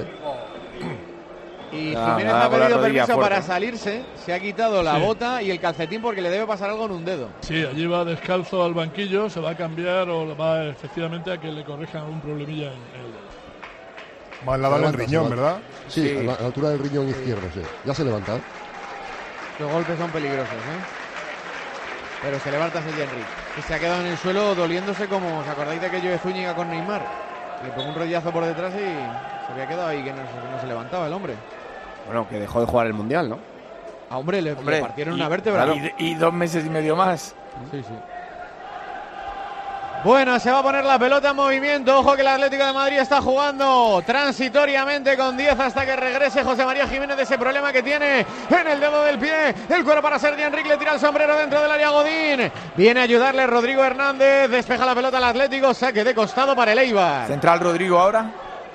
Y Jiménez ha pedido permiso para salirse, se ha quitado la bota y el calcetín porque le debe pasar algo en un dedo. Sí, allí va descalzo al banquillo, se va a cambiar o va efectivamente a que le corrijan algún problemilla en el dedo. Va al lado del riñón, ¿verdad? Sí, a la altura del riñón izquierdo, sí. Ya se levanta. Los golpes son peligrosos, Pero se levanta Sergi Enrique, que se ha quedado en el suelo doliéndose como, ¿os acordáis de aquello de Zúñiga con Neymar? Le pegó un rollazo por detrás y se había quedado ahí que no se levantaba el hombre. Bueno, que dejó de jugar el Mundial, ¿no? Ah, hombre, le partieron una vértebra. Y 2 meses y medio más. Sí. Bueno, se va a poner la pelota en movimiento. Ojo que el Atlético de Madrid está jugando transitoriamente con 10 hasta que regrese José María Jiménez de ese problema que tiene en el dedo del pie. El cuero para Sergi Enrique, le tira el sombrero dentro del área Godín. Viene a ayudarle Rodrigo Hernández. Despeja la pelota al Atlético. Saque de costado para el Eibar. Central Rodrigo ahora.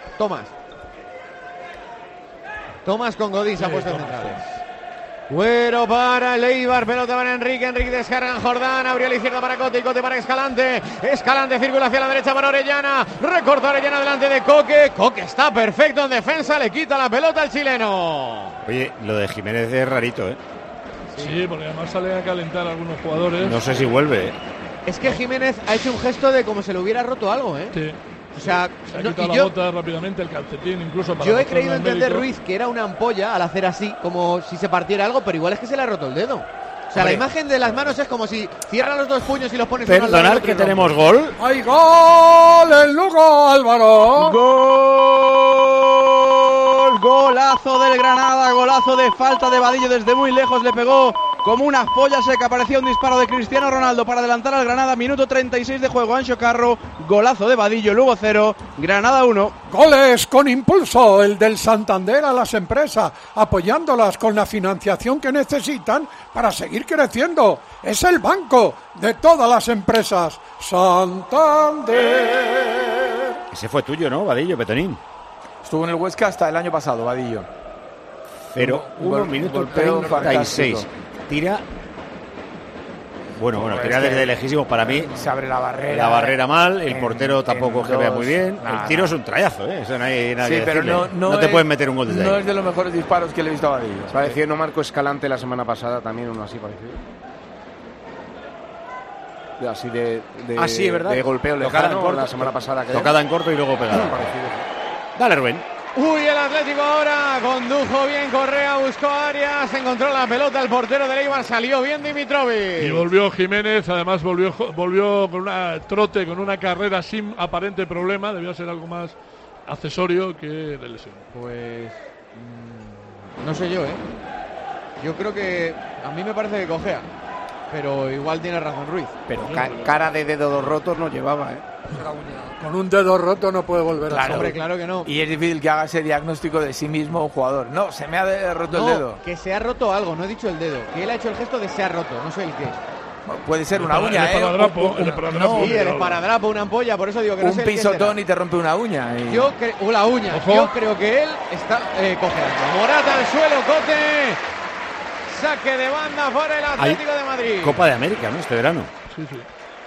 Tomás con Godín se ha puesto en centrales. Cuero para el Eibar, pelota para Enrique descarga en Jordán, abrió a la izquierda para Cote y Cote para Escalante circula hacia la derecha para Orellana, recorta Orellana delante de Coque está perfecto en defensa, le quita la pelota al chileno. Oye, lo de Jiménez es rarito, Sí, porque además salen a calentar a algunos jugadores. No sé si vuelve, Es que Jiménez ha hecho un gesto de como se le hubiera roto algo, Sí. O sea, se ha quitado la bota rápidamente, el calcetín incluso para... Yo he creído entender, Ruiz, que era una ampolla al hacer así, como si se partiera algo, pero igual es que se le ha roto el dedo. O sea, la imagen de las manos es como si cierran los dos puños y los pones... Perdonad que tenemos gol. ¡Hay gol! ¡El Lugo, Álvaro! Golazo del Granada, golazo de falta de Vadillo desde muy lejos, le pegó como una polla seca, parecía un disparo de Cristiano Ronaldo para adelantar al Granada, minuto 36 de juego, Anxo Carro, golazo de Vadillo, Lugo 0, Granada 1. Goles con impulso, el del Santander a las empresas, apoyándolas con la financiación que necesitan para seguir creciendo. Es el banco de todas las empresas, Santander. Ese fue tuyo, ¿no, Vadillo, Petonín? Estuvo en el Huesca hasta el año pasado, Vadillo. Pero 1 minuto 36. Tira. Bueno, tira desde lejísimo. Para mí se abre la barrera. La barrera mal, el portero tampoco es que vea muy bien. El tiro es un trayazo, Eso no hay nada que pero decirle. No te pueden meter un gol desde ahí. No es de los mejores disparos que le he visto a Vadillo. Parecía no Marco Escalante la semana pasada, también uno así parecido. Así de sí, ¿verdad? De golpeo lejano la semana pasada. Tocada en corto y luego pegada. Dale, Rubén. Uy, el Atlético ahora condujo bien Correa, buscó Arias, encontró la pelota, el portero de Eibar, salió bien Dimitrovic. Y volvió Jiménez, además volvió con una trote, con una carrera sin aparente problema, debía ser algo más accesorio que de lesión. Pues no sé yo, Yo creo que a mí me parece que cojea, pero igual tiene razón Ruiz. Pero cara de dedos rotos no llevaba, Con un dedo roto no puede volver a ser. Hombre, claro que no. Y es difícil que haga ese diagnóstico de sí mismo un jugador. No, se me ha roto el dedo. Que se ha roto algo, no he dicho el dedo. Que él ha hecho el gesto de se ha roto, no sé el qué. Puede ser una uña, el esparadrapo, una ampolla, por eso digo que no sé un pisotón y te rompe una uña. La uña. Yo creo que él está cojeando. Morata al suelo, Cote. Saque de banda por el Atlético de Madrid. Copa de América, ¿no? Este verano. Sí.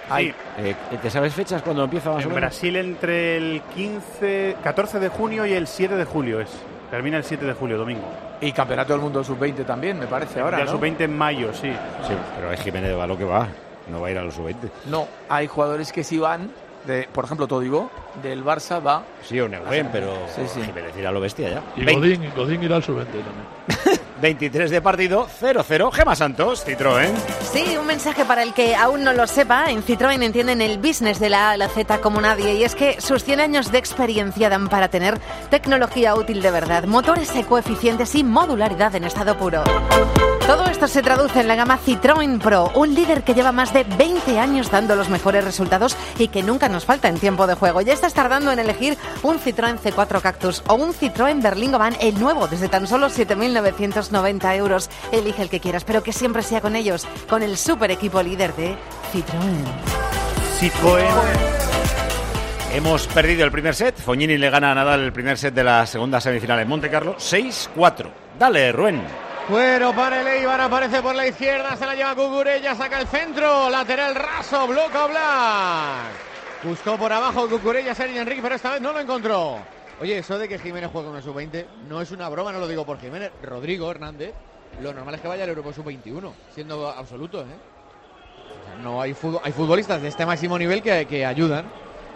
Sí. ¿Te sabes fechas cuando empieza más o En menos? Brasil entre el 14 de junio y el 7 de julio es. Termina el 7 de julio, domingo. Y Campeonato del Mundo Sub-20 también, me parece, ahora, El ¿no? Sub-20 en mayo, sí. Sí, pero hay Jiménez de Baló que va. No va a ir a los Sub-20. No, hay jugadores que sí van, por ejemplo, Todibo, del Barça va... Sí, o Negüen, pero Sí. Jiménez irá a lo bestia ya. Y Godín irá al Sub-20 también. 23 de partido, 0-0. Gema Santos, Citroën. Sí, un mensaje para el que aún no lo sepa. En Citroën entienden el business de la A a la Z como nadie, y es que sus 100 años de experiencia dan para tener tecnología útil de verdad, motores ecoeficientes y modularidad en estado puro. Todo esto se traduce en la gama Citroën Pro, un líder que lleva más de 20 años dando los mejores resultados y que nunca nos falta en tiempo de juego. Ya estás tardando en elegir un Citroën C4 Cactus o un Citroën Berlingo Van, el nuevo, desde tan solo 7.990 euros. Elige el que quieras, pero que siempre sea con ellos, con el super equipo líder de Citroën. Hemos perdido el primer set. Fognini le gana a Nadal el primer set de la segunda semifinal en Monte Carlo. 6-4. Dale, Ruen. Cuero para el Eibar, aparece por la izquierda, se la lleva Cucurella, saca el centro, lateral raso, bloca Black. Buscó por abajo Cucurella, Sergi Enrique, pero esta vez no lo encontró. Oye, eso de que Jiménez juegue una sub-20 no es una broma, no lo digo por Jiménez. Rodrigo Hernández, lo normal es que vaya al Europa sub-21, siendo absoluto, ¿eh? O sea, no hay futbolistas de este máximo nivel que ayudan.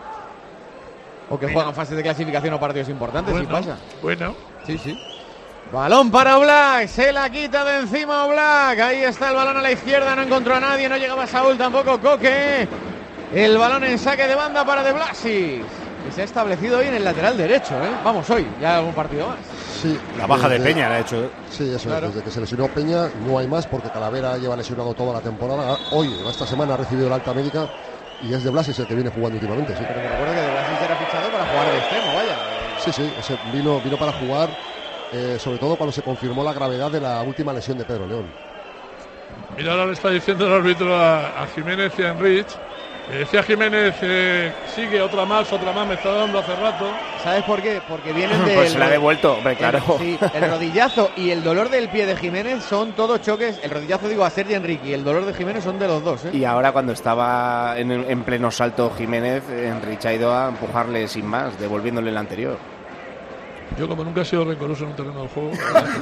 O que juegan fases de clasificación o partidos importantes, Bueno, y pasa. Bueno. Sí. Balón para Black, se la quita de encima Black, ahí está el balón a la izquierda, no encontró a nadie, no llegaba Saúl, tampoco Coque. El balón en saque de banda para De Blasis, que se ha establecido hoy en el lateral derecho, ¿eh? Vamos, hoy, ya algún partido más. Sí, La baja de Peña la ha hecho. Sí, eso Claro. es. Desde que se lesionó Peña no hay más, porque Calavera lleva lesionado toda la temporada. Hoy, esta semana, ha recibido la alta médica y es De Blasis el que viene jugando últimamente. Sí, Pero me recuerdo que De Blasis era fichado para jugar de extremo, vaya. sí, vino para jugar, sobre todo cuando se confirmó la gravedad de la última lesión de Pedro León. Mira, ahora le está diciendo el árbitro a Jiménez y a Enrich. Decía Jiménez, sigue otra más, me está dando hace rato. ¿Sabes por qué? Porque vienen de... Pues se la ha devuelto, hombre, claro. Sí, el rodillazo y el dolor del pie de Jiménez son todos choques. El rodillazo, digo, a Sergi Enrique, y el dolor de Jiménez son de los dos, ¿eh? Y ahora cuando estaba en pleno salto Jiménez, Enrich ha ido a empujarle sin más, devolviéndole el anterior. Yo, como nunca he sido rencoroso en un terreno del juego,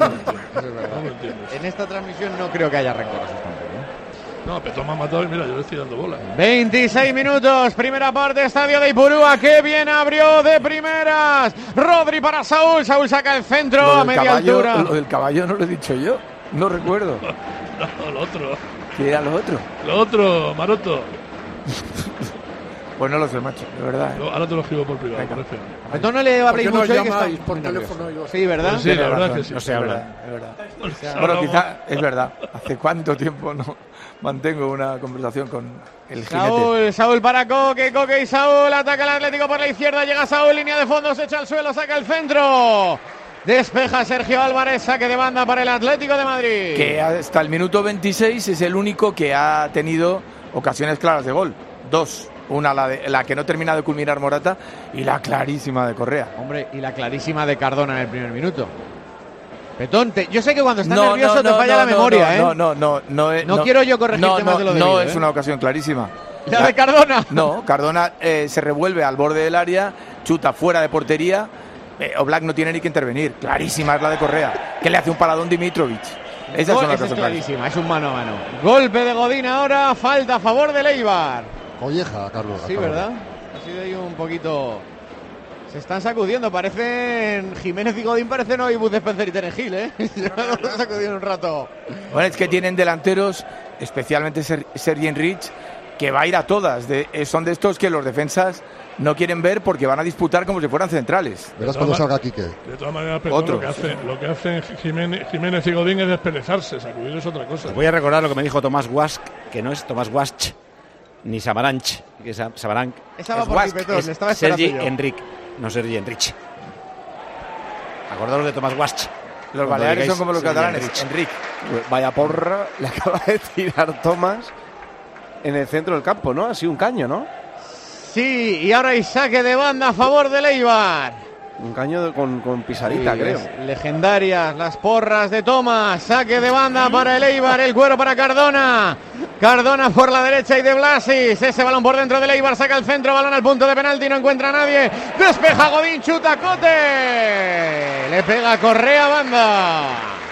no lo entiendo. En esta transmisión no creo que haya rencorosos tampoco. No, Petón me ha matado y mira, yo le estoy dando bola. 26 minutos, primera parte, estadio de Ipurúa, que bien abrió de primeras. Rodri para Saúl, Saúl saca el centro a media altura. Lo del caballo no lo he dicho yo, no recuerdo. No, lo otro. ¿Qué era lo otro? Lo otro, Maroto. Pues no lo sé, macho, de verdad. Ahora te lo escribo por privado. A Petón no le habléis ¿Por qué mucho. no que está llamáis por muy teléfono? nervioso. Sí, ¿verdad? Pues sí, la verdad que sí. No se habla. Es verdad. Bueno, quizá es verdad. ¿Hace cuánto tiempo no mantengo una conversación con el jinete? Saúl para Coque y Saúl, ataca el Atlético por la izquierda, llega Saúl, línea de fondo, se echa al suelo, saca el centro. Despeja Sergio Álvarez, saque de banda para el Atlético de Madrid. Que hasta el minuto 26 es el único que ha tenido ocasiones claras de gol. Dos. Una, la que no termina de culminar Morata, y la clarísima de Correa. Hombre, y la clarísima de Cardona en el primer minuto. Petón, yo sé que cuando estás nervioso te falla la memoria, ¿eh? No quiero yo corregirte más de lo debido. No es una ocasión clarísima. ¿La de Cardona? No, Cardona se revuelve al borde del área, chuta fuera de portería. Oblak no tiene ni que intervenir. Clarísima es la de Correa, que le hace un paladón Dimitrovic. Esa es clarísima, es un mano a mano. Golpe de Godín ahora, falta a favor del Eibar. Colleja, Carlos. Sí, ¿verdad? Ha sido ahí un poquito... Se están sacudiendo, parecen... Jiménez y Godín parecen hoy Bud Spencer y Terengil, ¿eh? Se han sacudido un rato. Bueno, es que tienen delanteros, especialmente Sergi Enrich, que va a ir a todas. Son de estos que los defensas no quieren ver porque van a disputar como si fueran centrales. Verás cuando salga Quique. De todas maneras, lo que hacen Jiménez y Godín es desperezarse, sacudir es otra cosa. Os voy a recordar lo que me dijo Tomás Guasch, que no es Tomás Guasch ni Samaranch, que es Samaranch. Estaba por aquí, Petón, le estaba esperando Sergi yo. Enrique, no Sergi Enrich. Acordaros de Tomás Guasch. Los baleares son como los catalanes. Enrique. Vaya porra, le acaba de tirar Tomás en el centro del campo, ¿no? Ha sido un caño, ¿no? Sí, y ahora hay saque de banda a favor del Eibar. Un caño con pisadita, Sí, creo. Legendarias las porras de Tomás. Saque de banda para el Eibar. El Cuero para Cardona. Cardona por la derecha y de Blasis. Ese balón por dentro del Eibar. Saca el centro. Balón al punto de penalti. No encuentra a nadie. Despeja Godín. Chuta Cote. Le pega Correa, banda.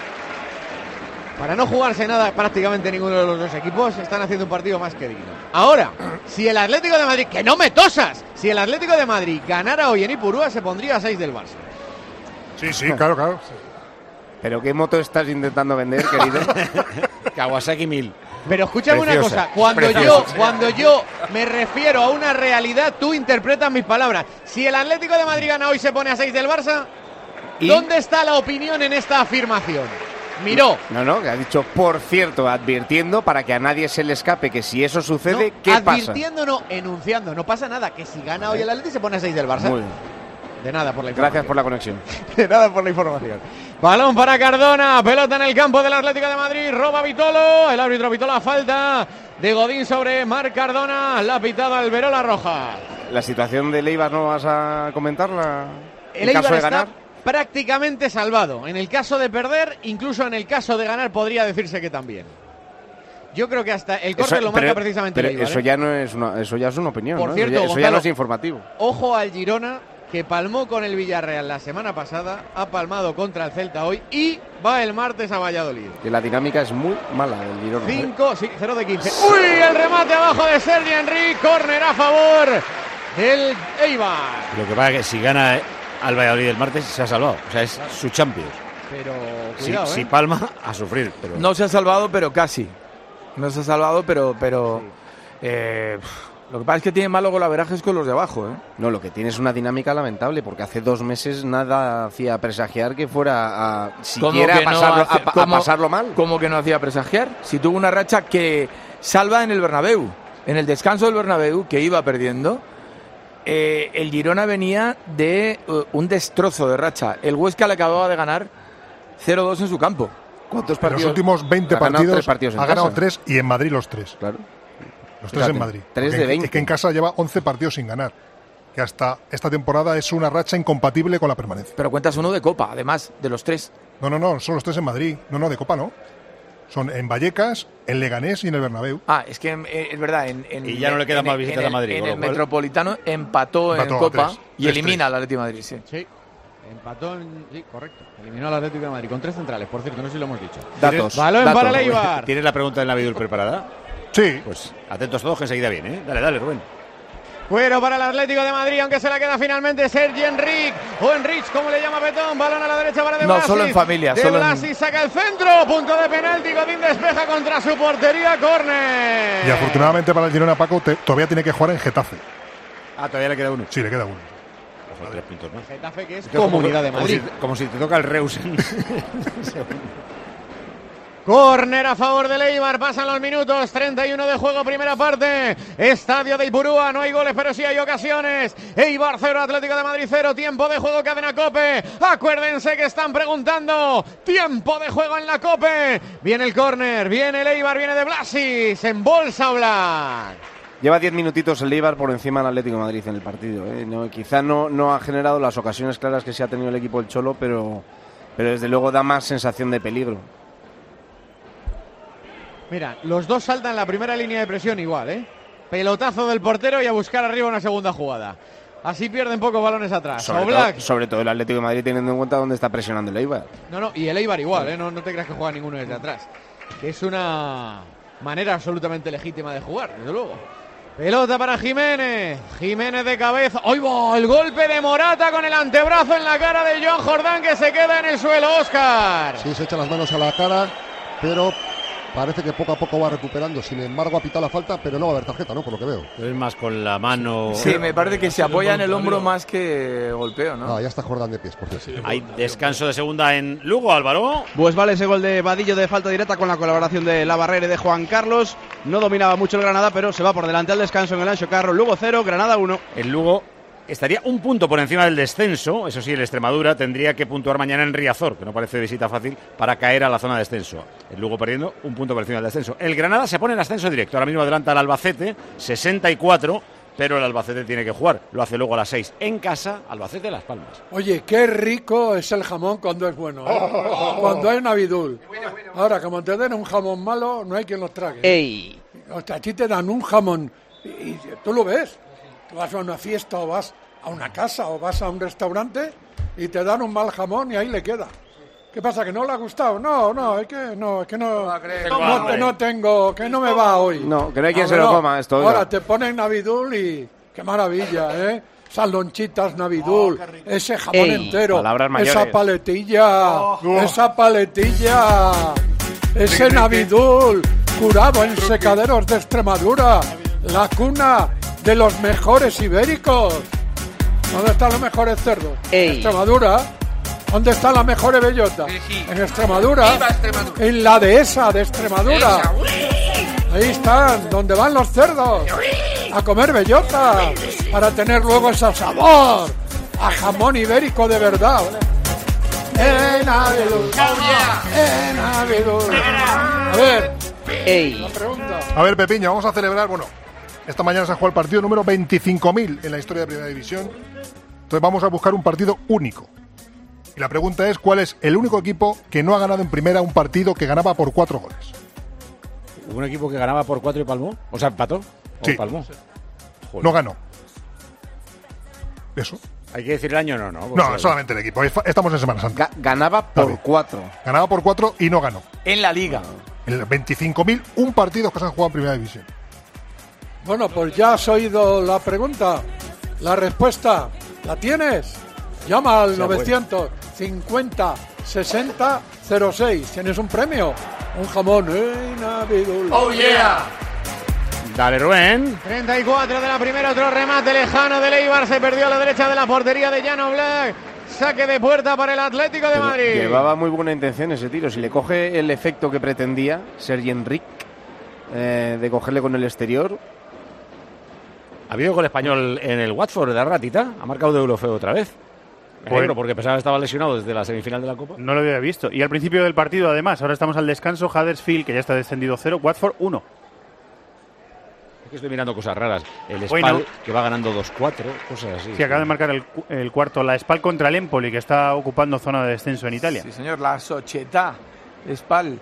Para no jugarse nada prácticamente ninguno de los dos equipos, están haciendo un partido más que digno. Ahora, si el Atlético de Madrid, ¡que no me tosas! Si el Atlético de Madrid ganara hoy en Ipurúa, se pondría a 6 del Barça. Sí, claro. ¿Pero qué moto estás intentando vender, querido? Kawasaki 1000. Pero escúchame Preciosa, una cosa, cuando yo me refiero a una realidad, tú interpretas mis palabras. Si el Atlético de Madrid gana hoy, se pone a 6 del Barça, ¿dónde está la opinión en esta afirmación? Miró. No, que ha dicho, por cierto, advirtiendo para que a nadie se le escape que si eso sucede, ¿qué pasa? Advirtiendo, no, enunciando. No pasa nada, que si gana hoy el Atlético se pone a 6 del Barça. Muy bien. De nada por la información. Gracias por la conexión. De nada por la información. Balón para Cardona, pelota en el campo del Atlético de Madrid, roba Vitolo, el árbitro pitó la falta de Godín sobre Marc Cardona, la ha pitado Alberola roja. ¿La situación de Eibar no vas a comentarla? El Eibar está prácticamente salvado. En el caso de perder, incluso en el caso de ganar, podría decirse que también. Yo creo que hasta el córner lo marca precisamente el Eibar. Eso ya no es eso ya es una opinión. Por ¿no? cierto, eso Gonzalo, ya no es informativo. Ojo al Girona, que palmó con el Villarreal la semana pasada, ha palmado contra el Celta hoy y va el martes a Valladolid. Que la dinámica es muy mala del Girona. 0 de 15. ¡Uy! El remate abajo de Sergi Henry. Córner a favor del Eibar. Lo que pasa es que si gana al Valladolid el martes se ha salvado. O sea, es su Champions. Pero cuidado, si palma, a sufrir. Pero... No se ha salvado, pero casi. No se ha salvado, pero lo que pasa es que tiene malos golaverajes con los de abajo, ¿eh? No, lo que tiene es una dinámica lamentable, porque hace 2 meses nada hacía presagiar que fuera a siquiera a pasarlo mal. ¿Cómo que no hacía presagiar? Si tuvo una racha que salva en el Bernabéu, en el descanso del Bernabéu, que iba perdiendo. El Girona venía de un destrozo de racha. El Huesca le acababa de ganar 0-2 en su campo. ¿Cuántos partidos? En los últimos 20 partidos ha ganado 3 y en Madrid los 3. Claro. Los 3 en Madrid. 3 de 20. Es que en casa lleva 11 partidos sin ganar. Que hasta esta temporada es una racha incompatible con la permanencia. Pero cuentas uno de Copa, además, de los 3. No, son los 3 en Madrid. No, de Copa no. Son en Vallecas, en Leganés y en el Bernabéu. Es que es verdad. Y ya no le quedan más visitas a Madrid. En el Metropolitano empató en Copa y elimina al Atlético de Madrid, sí. Empató sí, correcto. Eliminó al Atlético de Madrid con 3 centrales, por cierto, no sé si lo hemos dicho. Datos. Balón para el Eibar. ¿Tienes la pregunta del Navidul preparada? Sí. Pues atentos todos que enseguida viene, ¿eh? Dale, Rubén. Cuero para el Atlético de Madrid, aunque se la queda finalmente Sergi Enric, o Enrich, como le llama Betón. Balón a la derecha para De Blasis. No, solo en familia. De Blasis saca el centro, punto de penalti. Godín despeja contra su portería, córner. Y afortunadamente para el Girona, Paco, todavía tiene que jugar en Getafe. Todavía le queda uno. Sí, le queda uno. Son 3 puntos más. Getafe, que es Comunidad de Madrid. Como si te toca el Reus. Córner a favor del Eibar, pasan los minutos, 31 de juego, primera parte, Estadio de Ipurúa, no hay goles pero sí hay ocasiones, Eibar 0, Atlético de Madrid 0, tiempo de juego, cadena COPE, acuérdense que están preguntando, tiempo de juego en la COPE, viene el córner, viene el Eibar, viene de Blasis, en bolsa Black. Lleva 10 minutitos el Eibar por encima del Atlético de Madrid en el partido, ¿eh? Quizá no ha generado las ocasiones claras que se ha tenido el equipo del Cholo, pero desde luego da más sensación de peligro. Mira, los dos saltan la primera línea de presión igual, ¿eh? Pelotazo del portero y a buscar arriba una segunda jugada. Así pierden pocos balones atrás. Sobre todo el Atlético de Madrid teniendo en cuenta dónde está presionando el Eibar. No, y el Eibar igual, ¿eh? No te creas que juega ninguno desde atrás. Que es una manera absolutamente legítima de jugar, desde luego. Pelota para Jiménez. Jiménez de cabeza. ¡Ay, va! El golpe de Morata con el antebrazo en la cara de Joan Jordán, que se queda en el suelo, Óscar. Sí, se echa las manos a la cara, pero parece que poco a poco va recuperando. Sin embargo, ha pitado la falta, pero no va a haber tarjeta, ¿no? Por lo que veo. Es más con la mano. Sí, me parece que se apoya en el hombro más que golpeo, ¿no? Ya está Jordán de pies, por cierto. Hay descanso de segunda en Lugo, Álvaro. Pues vale ese gol de Vadillo de falta directa con la colaboración de La Barrera y de Juan Carlos. No dominaba mucho el Granada, pero se va por delante al descanso en el Anxo Carro. Lugo 0, Granada 1. El Lugo estaría un punto por encima del descenso. Eso sí, el Extremadura tendría que puntuar mañana en Riazor, que no parece visita fácil, para caer a la zona de descenso. El Lugo perdiendo un punto por encima del descenso. El Granada se pone en ascenso directo. Ahora mismo adelanta al Albacete, 64. pero el Albacete tiene que jugar. Lo hace luego a las 6 en casa, Albacete Las Palmas. Oye, qué rico es el jamón cuando es bueno, ¿eh? Cuando hay Navidul. Ahora, como te den un jamón malo, no hay quien los trague. ¡Ey! O sea, a ti te dan un jamón y tú lo ves. Tú vas a una fiesta o vas a una casa o vas a un restaurante y te dan un mal jamón y ahí le queda. ¿Qué pasa, que no le ha gustado? No, es que no tengo, que no me va hoy. No, que no hay quien se lo coma esto. Ahora te ponen Navidul y qué maravilla, ¿eh? Esas lonchitas Navidul, ese jamón entero, esa paletilla, ese Navidul curado en secaderos de Extremadura, la cuna de los mejores ibéricos. ¿Dónde están los mejores cerdos? Extremadura. ¿Dónde están las mejores bellotas? En Extremadura. En la dehesa de Extremadura. Ahí están, donde van los cerdos a comer bellotas para tener luego ese sabor a jamón ibérico de verdad. A ver, la pregunta. A ver, Pepiño, vamos a celebrar, esta mañana se ha jugado el partido número 25.000 en la historia de Primera División. Entonces vamos a buscar un partido único. Y la pregunta es, ¿cuál es el único equipo que no ha ganado en primera un partido que ganaba por 4 goles? ¿Un equipo que ganaba por 4 y palmó? O sea, empató. Sí. Palmó. No ganó. ¿Eso? ¿Hay que decir el año? No. No, solamente el equipo. Estamos en Semana Santa. Ganaba por 4. Ganaba por 4 y no ganó. En la Liga. En 25.000 partidos que se han jugado en Primera División. Bueno, pues ya has oído la pregunta. La respuesta, ¿la tienes? Llama al 950-60-06. Tienes un premio. Un jamón. Navidul. ¡Oh, yeah! Dale, Rubén. 34 de la primera, otro remate lejano de Eibar. Se perdió a la derecha de la portería de Jan Oblak. Saque de puerta para el Atlético de Madrid. Llevaba muy buena intención ese tiro. Si le coge el efecto que pretendía Sergi Enric, de cogerle con el exterior. Ha habido gol español en el Watford de la ratita. Ha marcado de Eurofeo otra vez. Porque pensaba que estaba lesionado desde la semifinal de la Copa. No lo había visto. Y al principio del partido, además, ahora estamos al descanso. Huddersfield, que ya está descendido 0. Watford 1. Es que estoy mirando cosas raras. El Spal, que va ganando 2-4, cosas así. Sí, acaba de marcar el cuarto. La Spal contra el Empoli, que está ocupando zona de descenso en Italia. Sí, señor. La Società Spal.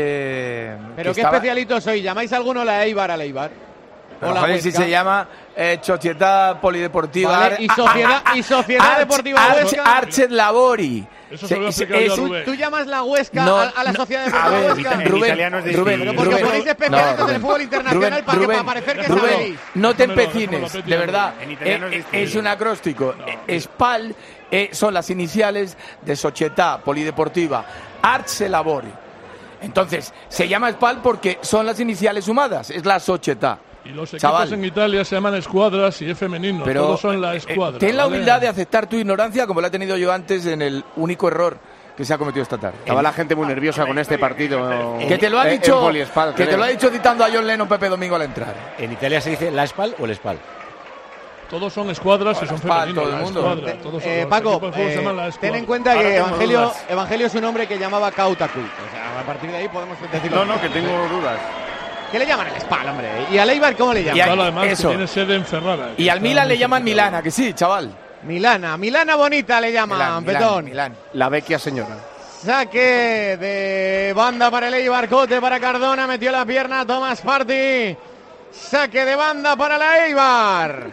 Pero qué especialitos sois. ¿Llamáis alguno la Eibar al Eibar? Pero joder, si se llama Società Polideportiva. Vale, y Sociedad Deportiva Huesca. Archet Labori. Eso se lo voy a explicar yo a Rubén. ¿Tú llamas la Huesca a la Sociedad Deportiva Huesca? Rubén, pero porque ponéis especialistas del fútbol internacional para parecer que sabéis. No te empecines, de verdad. Es un acróstico. SPAL son las iniciales de Società Polideportiva Archet Labori. Entonces, se llama SPAL porque son las iniciales sumadas. Es la Società. Y los equipos en Italia se llaman escuadras y es femenino. Pero todos son la escuadra. Ten la humildad de aceptar tu ignorancia como la he tenido yo antes en el único error que se ha cometido esta tarde. Estaba la gente muy nerviosa con este partido. Que te lo ha dicho, que te lo ha dicho citando a John Lennon Pepe Domingo al entrar. ¿En Italia se dice la Spal o el Spal? Todos son escuadras y son femeninos. Todo el mundo. Paco, ten en cuenta que Evangelio es un hombre que llamaba Kautaku. O sea, a partir de ahí podemos decirlo. No, que tengo dudas. ¿Qué le llaman? El Spal, hombre. ¿Y al Eibar cómo le llaman? Además, que tiene sede en Ferrara. Y al Milan le llaman Milana, que sí, chaval. Milana bonita le llaman, Petón. La vecchia señora. Saque de banda para el Eibar, Cote para Cardona, metió la pierna Thomas Partey. Saque de banda para la Eibar.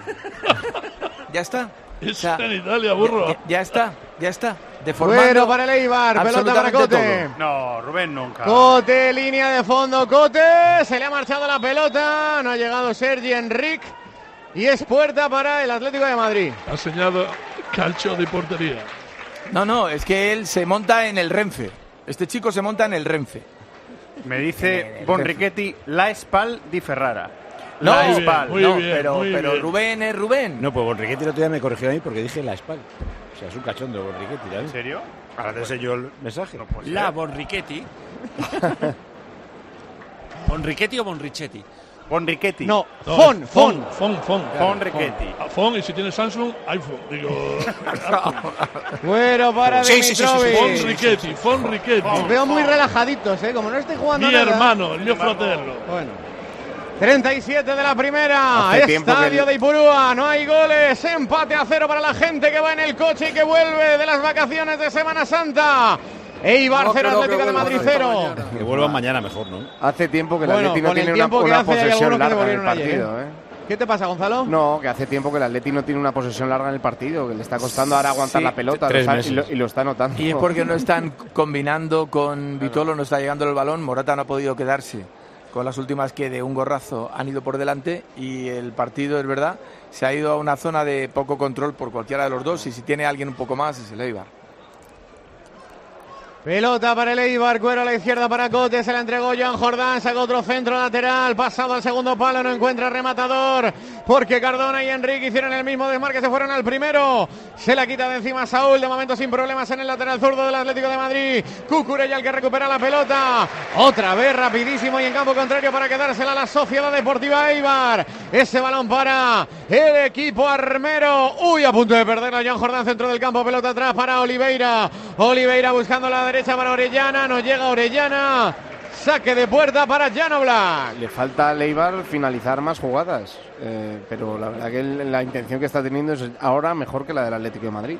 Ya está. En Italia, burro. Ya está. Fuero para el Eibar, pelota para Cote. No, Rubén nunca. Cote, línea de fondo, Cote. Se le ha marchado la pelota. No ha llegado Sergi Enric. Y es puerta para el Atlético de Madrid. Ha señalado calcio de portería. No, es que él se monta en el Renfe. Este chico se monta en el Renfe. Me dice Bonrichetti, la Spal di Ferrara. No, muy bien, pero Rubén es Rubén. No, pues Bonrichetti el otro día me corrigió a mí porque dije la Spal. O sea, es un cachondo Bonrichetti, ¿sabes? ¿En serio? Ahora te sé yo el mensaje. No puede ser. La Bonrichetti. ¿Bonrichetti o Bonrichetti? Bonrichetti. No, Fon. Bonrichetti. Fon, y si tienes Samsung, iPhone. Digo. Bueno, para Bonrichetti. Os veo muy relajaditos, como no estoy jugando Mi nada. hermano, el mío fratello. Bueno. 37 de la primera. Estadio de Ipurúa. No hay goles. Empate a 0 para la gente que va en el coche y que vuelve de las vacaciones de Semana Santa. Eibar 0, Atlético de Madrid 0. Que vuelvan mañana mejor, ¿no? Hace tiempo que el Atleti no tiene una posesión larga en el partido, ¿eh? ¿Qué te pasa, Gonzalo? No, que hace tiempo que el Atleti no tiene una posesión larga en el partido, que le está costando ahora aguantar la pelota y lo está notando. Y es porque no están combinando con Vitolo, no está llegando el balón. Morata no ha podido quedarse con las últimas que de un gorrazo han ido por delante y el partido, es verdad, se ha ido a una zona de poco control por cualquiera de los dos y si tiene alguien un poco más es el Eibar. Pelota para el Eibar, Cuero a la izquierda para Cote, se la entregó Joan Jordán, saca otro centro lateral, pasado al segundo palo, no encuentra rematador, porque Cardona y Enrique hicieron el mismo desmarque, se fueron al primero, se la quita de encima Saúl, de momento sin problemas en el lateral zurdo del Atlético de Madrid, Cucurella el que recupera la pelota, otra vez rapidísimo y en campo contrario para quedársela a la Sociedad Deportiva Eibar, ese balón para el equipo armero, a punto de perderla Joan Jordán, centro del campo, pelota atrás para Oliveira buscando la derecha para Orellana, no llega Orellana, saque de puerta para Jan Oblak. Le falta al Eibar finalizar más jugadas, pero la verdad que la intención que está teniendo es ahora mejor que la del Atlético de Madrid.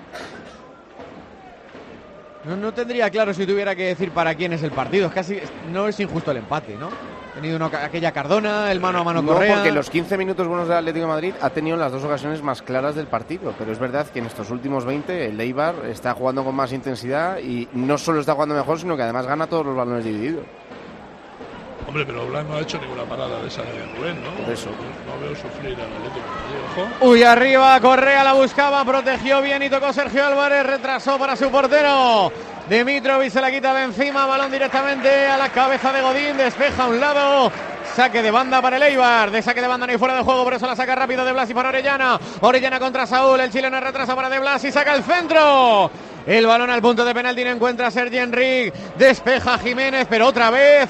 No tendría claro si tuviera que decir para quién es el partido, no es injusto el empate, ¿no? Ha tenido aquella Cardona, el mano a mano Correa. No, porque los 15 minutos buenos del Atlético de Madrid ha tenido las dos ocasiones más claras del partido, pero es verdad que en estos últimos 20 el Eibar está jugando con más intensidad y no solo está jugando mejor, sino que además gana todos los balones divididos. Hombre, pero Oblak no ha hecho ninguna parada de esa de Rubén, ¿no? Por eso. No veo sufrir al Atlético de Madrid, ojo. Arriba, Correa la buscaba, protegió bien y tocó Sergio Álvarez, retrasó para su portero. Dimitrovic se la quita de encima, balón directamente a la cabeza de Godín, despeja a un lado, saque de banda para el Eibar, de saque de banda no hay fuera de juego, por eso la saca rápido de Blasi para Orellana contra Saúl, el chileno retrasa para de Blasi, saca el centro, el balón al punto de penalti, no encuentra a Sergi Enrique, despeja Jiménez, pero otra vez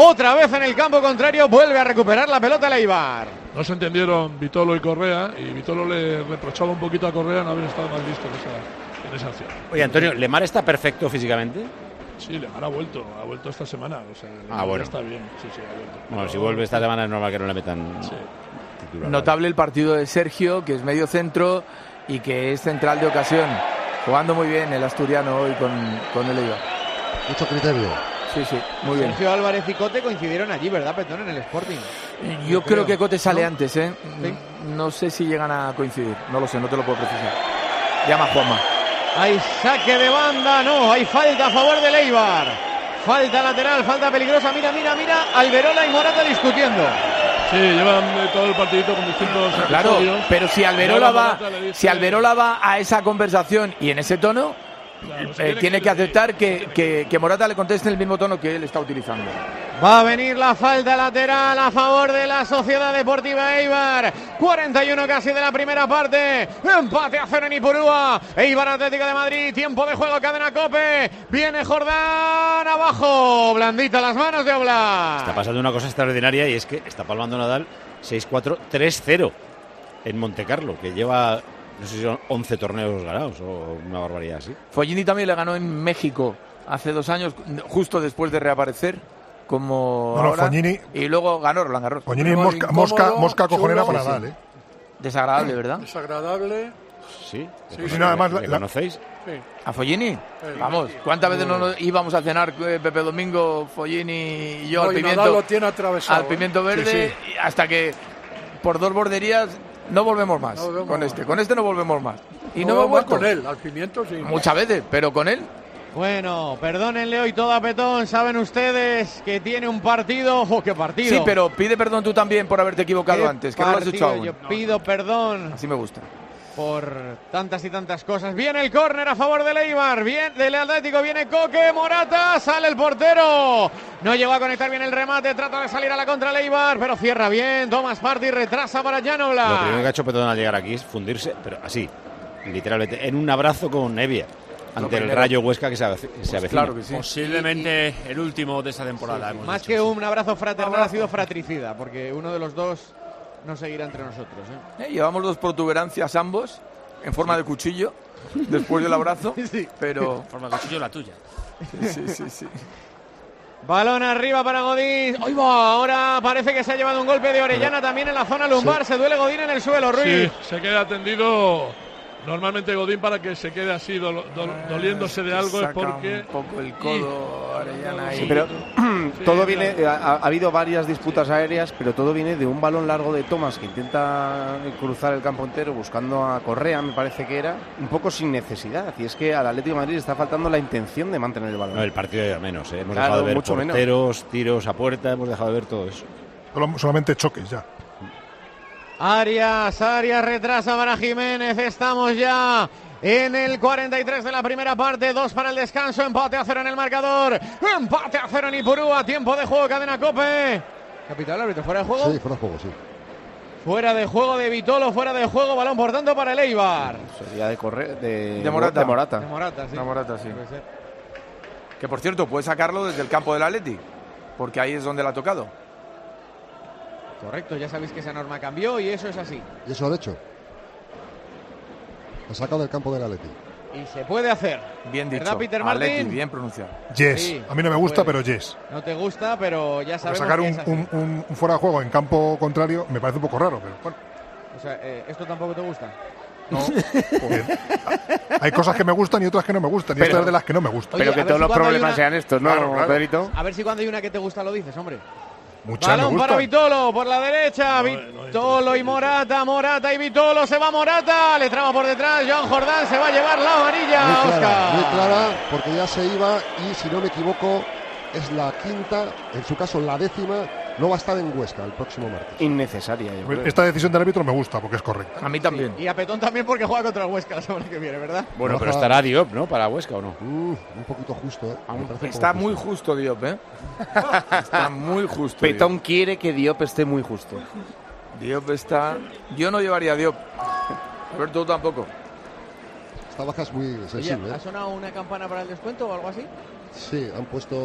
en el campo contrario, vuelve a recuperar la pelota el Eibar. No se entendieron Vitolo y Correa, y Vitolo le reprochaba un poquito a Correa no haber estado más listo en esa acción. Oye, Antonio, ¿Lemar está perfecto físicamente? Sí, Lemar ha vuelto esta semana. O sea, bueno. Está bien, sí, ha vuelto. Bueno, si vuelve esta semana es normal que no le metan. Sí. Titular. Notable el partido de Sergio, que es medio centro y que es central de ocasión. Jugando muy bien el asturiano hoy con el Eibar. Mucho criterio. Sí, muy bien. Sergio Álvarez y Cote coincidieron allí, ¿verdad, Petón, en el Sporting? Yo creo que Cote sale antes, ¿eh? ¿Sí? No sé si llegan a coincidir. No lo sé, no te lo puedo precisar. Llama Juanma. Hay saque de banda, no, hay falta a favor del Eibar. Falta lateral, falta peligrosa, mira, Alberola y Morata discutiendo. Sí, llevan todo el partidito con distintos Claro, episodios. pero si Alberola va a esa conversación y en ese tono, tiene que aceptar que Morata le conteste en el mismo tono que él está utilizando. Va a venir la falta lateral a favor de la Sociedad Deportiva Eibar. 41 casi de la primera parte. Empate a 0 en Ipurúa. Eibar Atlético de Madrid. Tiempo de juego, cadena COPE. Viene Jordán abajo. Blandita las manos de Oblak. Está pasando una cosa extraordinaria y es que está palmando Nadal 6-4, 3-0 en Montecarlo, que lleva, no sé si son 11 torneos ganados o una barbaridad así. Follini también le ganó en México hace 2 años, justo después de reaparecer. Como ahora, Fognini, y luego ganó Roland Garros. Fognini mosca cojonera para Nadal, ¿eh? Desagradable, ¿verdad? Desagradable. Sí. Además, ¿Le conocéis? Sí. ¿A Follini? Sí. Vamos, ¿cuántas veces no nos íbamos a cenar Pepe Domingo, Follini y yo al pimiento? Nadal lo tiene atravesado, al pimiento verde, sí. Hasta que por 2 borderías no volvemos más. Con este no volvemos más. Y no hemos vuelto con él, al pimiento sí. Muchas veces, pero con él. Bueno, perdónenle hoy todo a Petón, saben ustedes que tiene un partido, ¡oh, qué partido! Sí, pero pide perdón tú también por haberte equivocado antes, que no lo has hecho aún. Yo pido perdón. Así me gusta. Por tantas y tantas cosas. Viene el córner a favor del Eibar, bien del Atlético, viene Coque, Morata, sale el portero. No llegó a conectar bien el remate, trata de salir a la contra el Eibar, pero cierra bien, Tomás Partey, retrasa para Jan Oblak. Lo primero que ha hecho Petón al llegar aquí es fundirse, pero así, literalmente, en un abrazo con Evia. Ante el Rayo Huesca que se avecina. Claro que sí. Posiblemente el último de esa temporada. Sí. Más que un abrazo fraternal ha sido fratricida, porque uno de los dos no seguirá entre nosotros. Llevamos 2 protuberancias ambos, en forma de cuchillo, después del abrazo, sí. Pero... En forma de cuchillo la tuya. Sí. Balón arriba para Godín. ¡Ay, va! Ahora parece que se ha llevado un golpe de Orellana también en la zona lumbar. Sí. Se duele Godín en el suelo, Ruiz. Sí, se queda tendido. Normalmente Godín, para que se quede así doliéndose de algo, es porque... un poco el codo Orellana ahí. Sí, pero todo viene, ha habido varias disputas aéreas, pero todo viene de un balón largo de Thomas que intenta cruzar el campo entero buscando a Correa, me parece que era, un poco sin necesidad. Y es que al Atlético de Madrid le está faltando la intención de mantener el balón. No, el partido ya menos, ¿eh? Hemos Claro, dejado de ver mucho porteros, tiros a puerta, hemos dejado de ver todo eso. Solamente choques ya. Arias retrasa para Jiménez. Estamos ya en el 43 de la primera parte. 2 para el descanso. Empate a 0 en el marcador. Empate a 0 en Ipurúa. Tiempo de juego, Cadena COPE. Capitán árbitro, ¿fuera de juego? Sí, fuera de juego, sí. Fuera de juego de Vitolo, fuera de juego. Balón por tanto para el Eibar. Sería de Morata. De Morata. De Morata, sí. De Morata, sí. Que por cierto, puede sacarlo desde el campo del Atleti, porque ahí es donde la ha tocado. Correcto, ya sabéis que esa norma cambió y eso es así. Y eso lo ha hecho. Lo ha sacado del campo del Atleti. Y se puede hacer. Bien dicho. ¿Verdad, Peter Atleti, Martín? bien pronunciado. Yes. Sí, a mí no me gusta, puede. pero yes. No te gusta, pero ya sabemos Sacar que es así. un fuera de juego en campo contrario me parece un poco raro, pero bueno. O sea, ¿esto tampoco te gusta? No. Hay cosas que me gustan y otras que no me gustan. Y esta es de las que no me gustan. Pero que todos los problemas sean estos, ¿no, Claro. Pedrito? A ver si cuando hay una que te gusta lo dices, hombre. Muchas me Balón gustan. para Vitolo, por la derecha. Vitolo y Morata y Vitolo. Se va Morata, le traba por detrás. Joan Jordán se va a llevar la amarilla, Óscar. Muy clara, porque ya se iba y, si no me equivoco, es la quinta, en su caso la 10ª. No va a estar en Huesca el próximo martes. Innecesaria, yo creo. Esta decisión del árbitro me gusta porque es correcta. A mí también. Y a Petón también, porque juega contra el Huesca la semana que viene, ¿verdad? Bueno, pero estará Diop, ¿no? Para Huesca, ¿o no? Un poquito justo, ¿eh? Me parece un Está poco muy justo Diop, ¿eh? Está muy justo. Petón quiere que Diop esté muy justo. Diop está... Yo no llevaría a Diop. Alberto, tú tampoco. Esta baja es muy Oye, sensible, ¿ha ¿eh? sonado una campana para el descuento o algo así? Sí, han puesto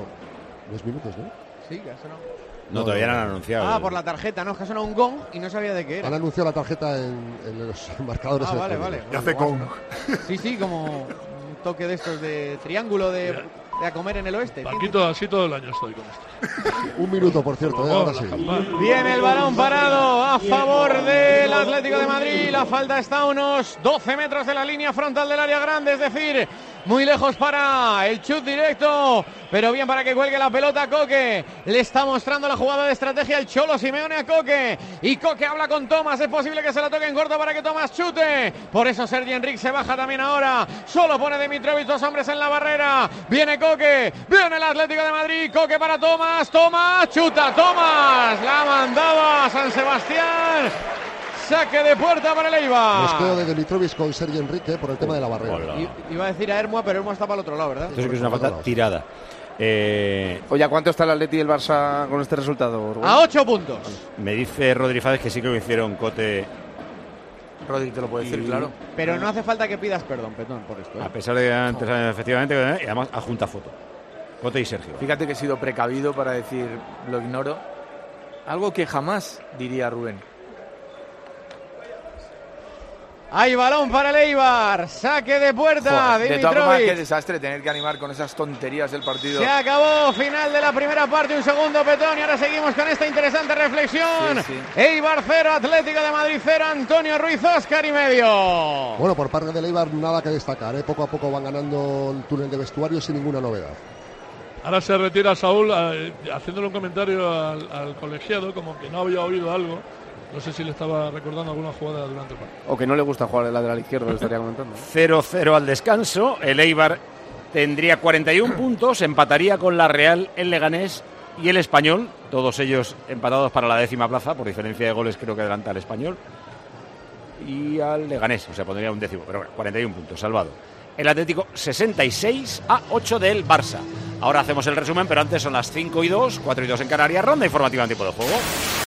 los minutos, ¿no? Sí, que ha sonado. No, todavía no han anunciado. Ah, por la tarjeta, no, es que ha sonado un gong y no sabía de qué era. Han anunciado la tarjeta en los marcadores. Ah, vale, electrónicos. Y hace con... Sí, sí, como un toque de estos de triángulo de a comer en el oeste. Paquito, así todo el año estoy con esto. Un minuto, por cierto, ahora sí. Viene el balón parado a favor del Atlético de Madrid. La falta está a unos 12 metros de la línea frontal del área grande, es decir, muy lejos para el chut directo, pero bien para que cuelgue la pelota Coque. Le está mostrando la jugada de estrategia el Cholo Simeone a Coque. Y Coque habla con Tomás. Es posible que se la toque en corto para que Tomás chute. Por eso Sergi Enrique se baja también ahora. Solo pone Dimitrovic, 2 hombres en la barrera. Viene Coque. Viene el Atlético de Madrid. Coque para Tomás. Tomás chuta. Tomás la ha mandado a San Sebastián. Saque de puerta para el Eibar. Mosqueo de Dimitrovic con Sergi Enrique por el tema de la barrera. Iba a decir a Hermoa, pero Hermoa está para el otro lado, ¿verdad? Entonces que es una falta tirada. Oye, ¿a cuánto está el Atleti y el Barça con este resultado, Rubén? A 8 puntos. Me dice Rodri Fáez que sí que lo hicieron Cote. Rodri te lo puede decir, claro. Pero no hace falta que pidas perdón, por esto. A pesar de que antes, efectivamente, y además adjunta foto. Cote y Sergio. Fíjate que he sido precavido para decir lo ignoro. Algo que jamás diría Rubén. Hay balón para el Eibar. Saque de puerta. Joder, de todas formas, qué Dimitrovic. desastre tener que animar con esas tonterías del partido. Se acabó. Final de la primera parte. Un segundo, Petón. Y ahora seguimos con esta interesante reflexión. Sí. Eibar 0, Atlético de Madrid 0. Antonio Ruiz, Óscar y medio. Bueno, por parte del Eibar nada que destacar, ¿eh? Poco a poco van ganando el túnel de vestuario sin ninguna novedad. Ahora se retira Saúl haciéndole un comentario al colegiado, como que no había oído algo. No sé si le estaba recordando alguna jugada durante el partido. O que no le gusta jugar el lateral izquierdo, le estaría comentando. 0-0 al descanso. El Eibar tendría 41 puntos, empataría con la Real, el Leganés y el Español, todos ellos empatados para la 10ª plaza, por diferencia de goles creo que adelanta al Español y al Leganés, o sea, pondría un 10º, pero bueno, 41 puntos, salvado. El Atlético 66 a 8 del Barça. Ahora hacemos el resumen, pero antes son las 5:02, 4:02 en Canarias, ronda informativa en tiempo de juego.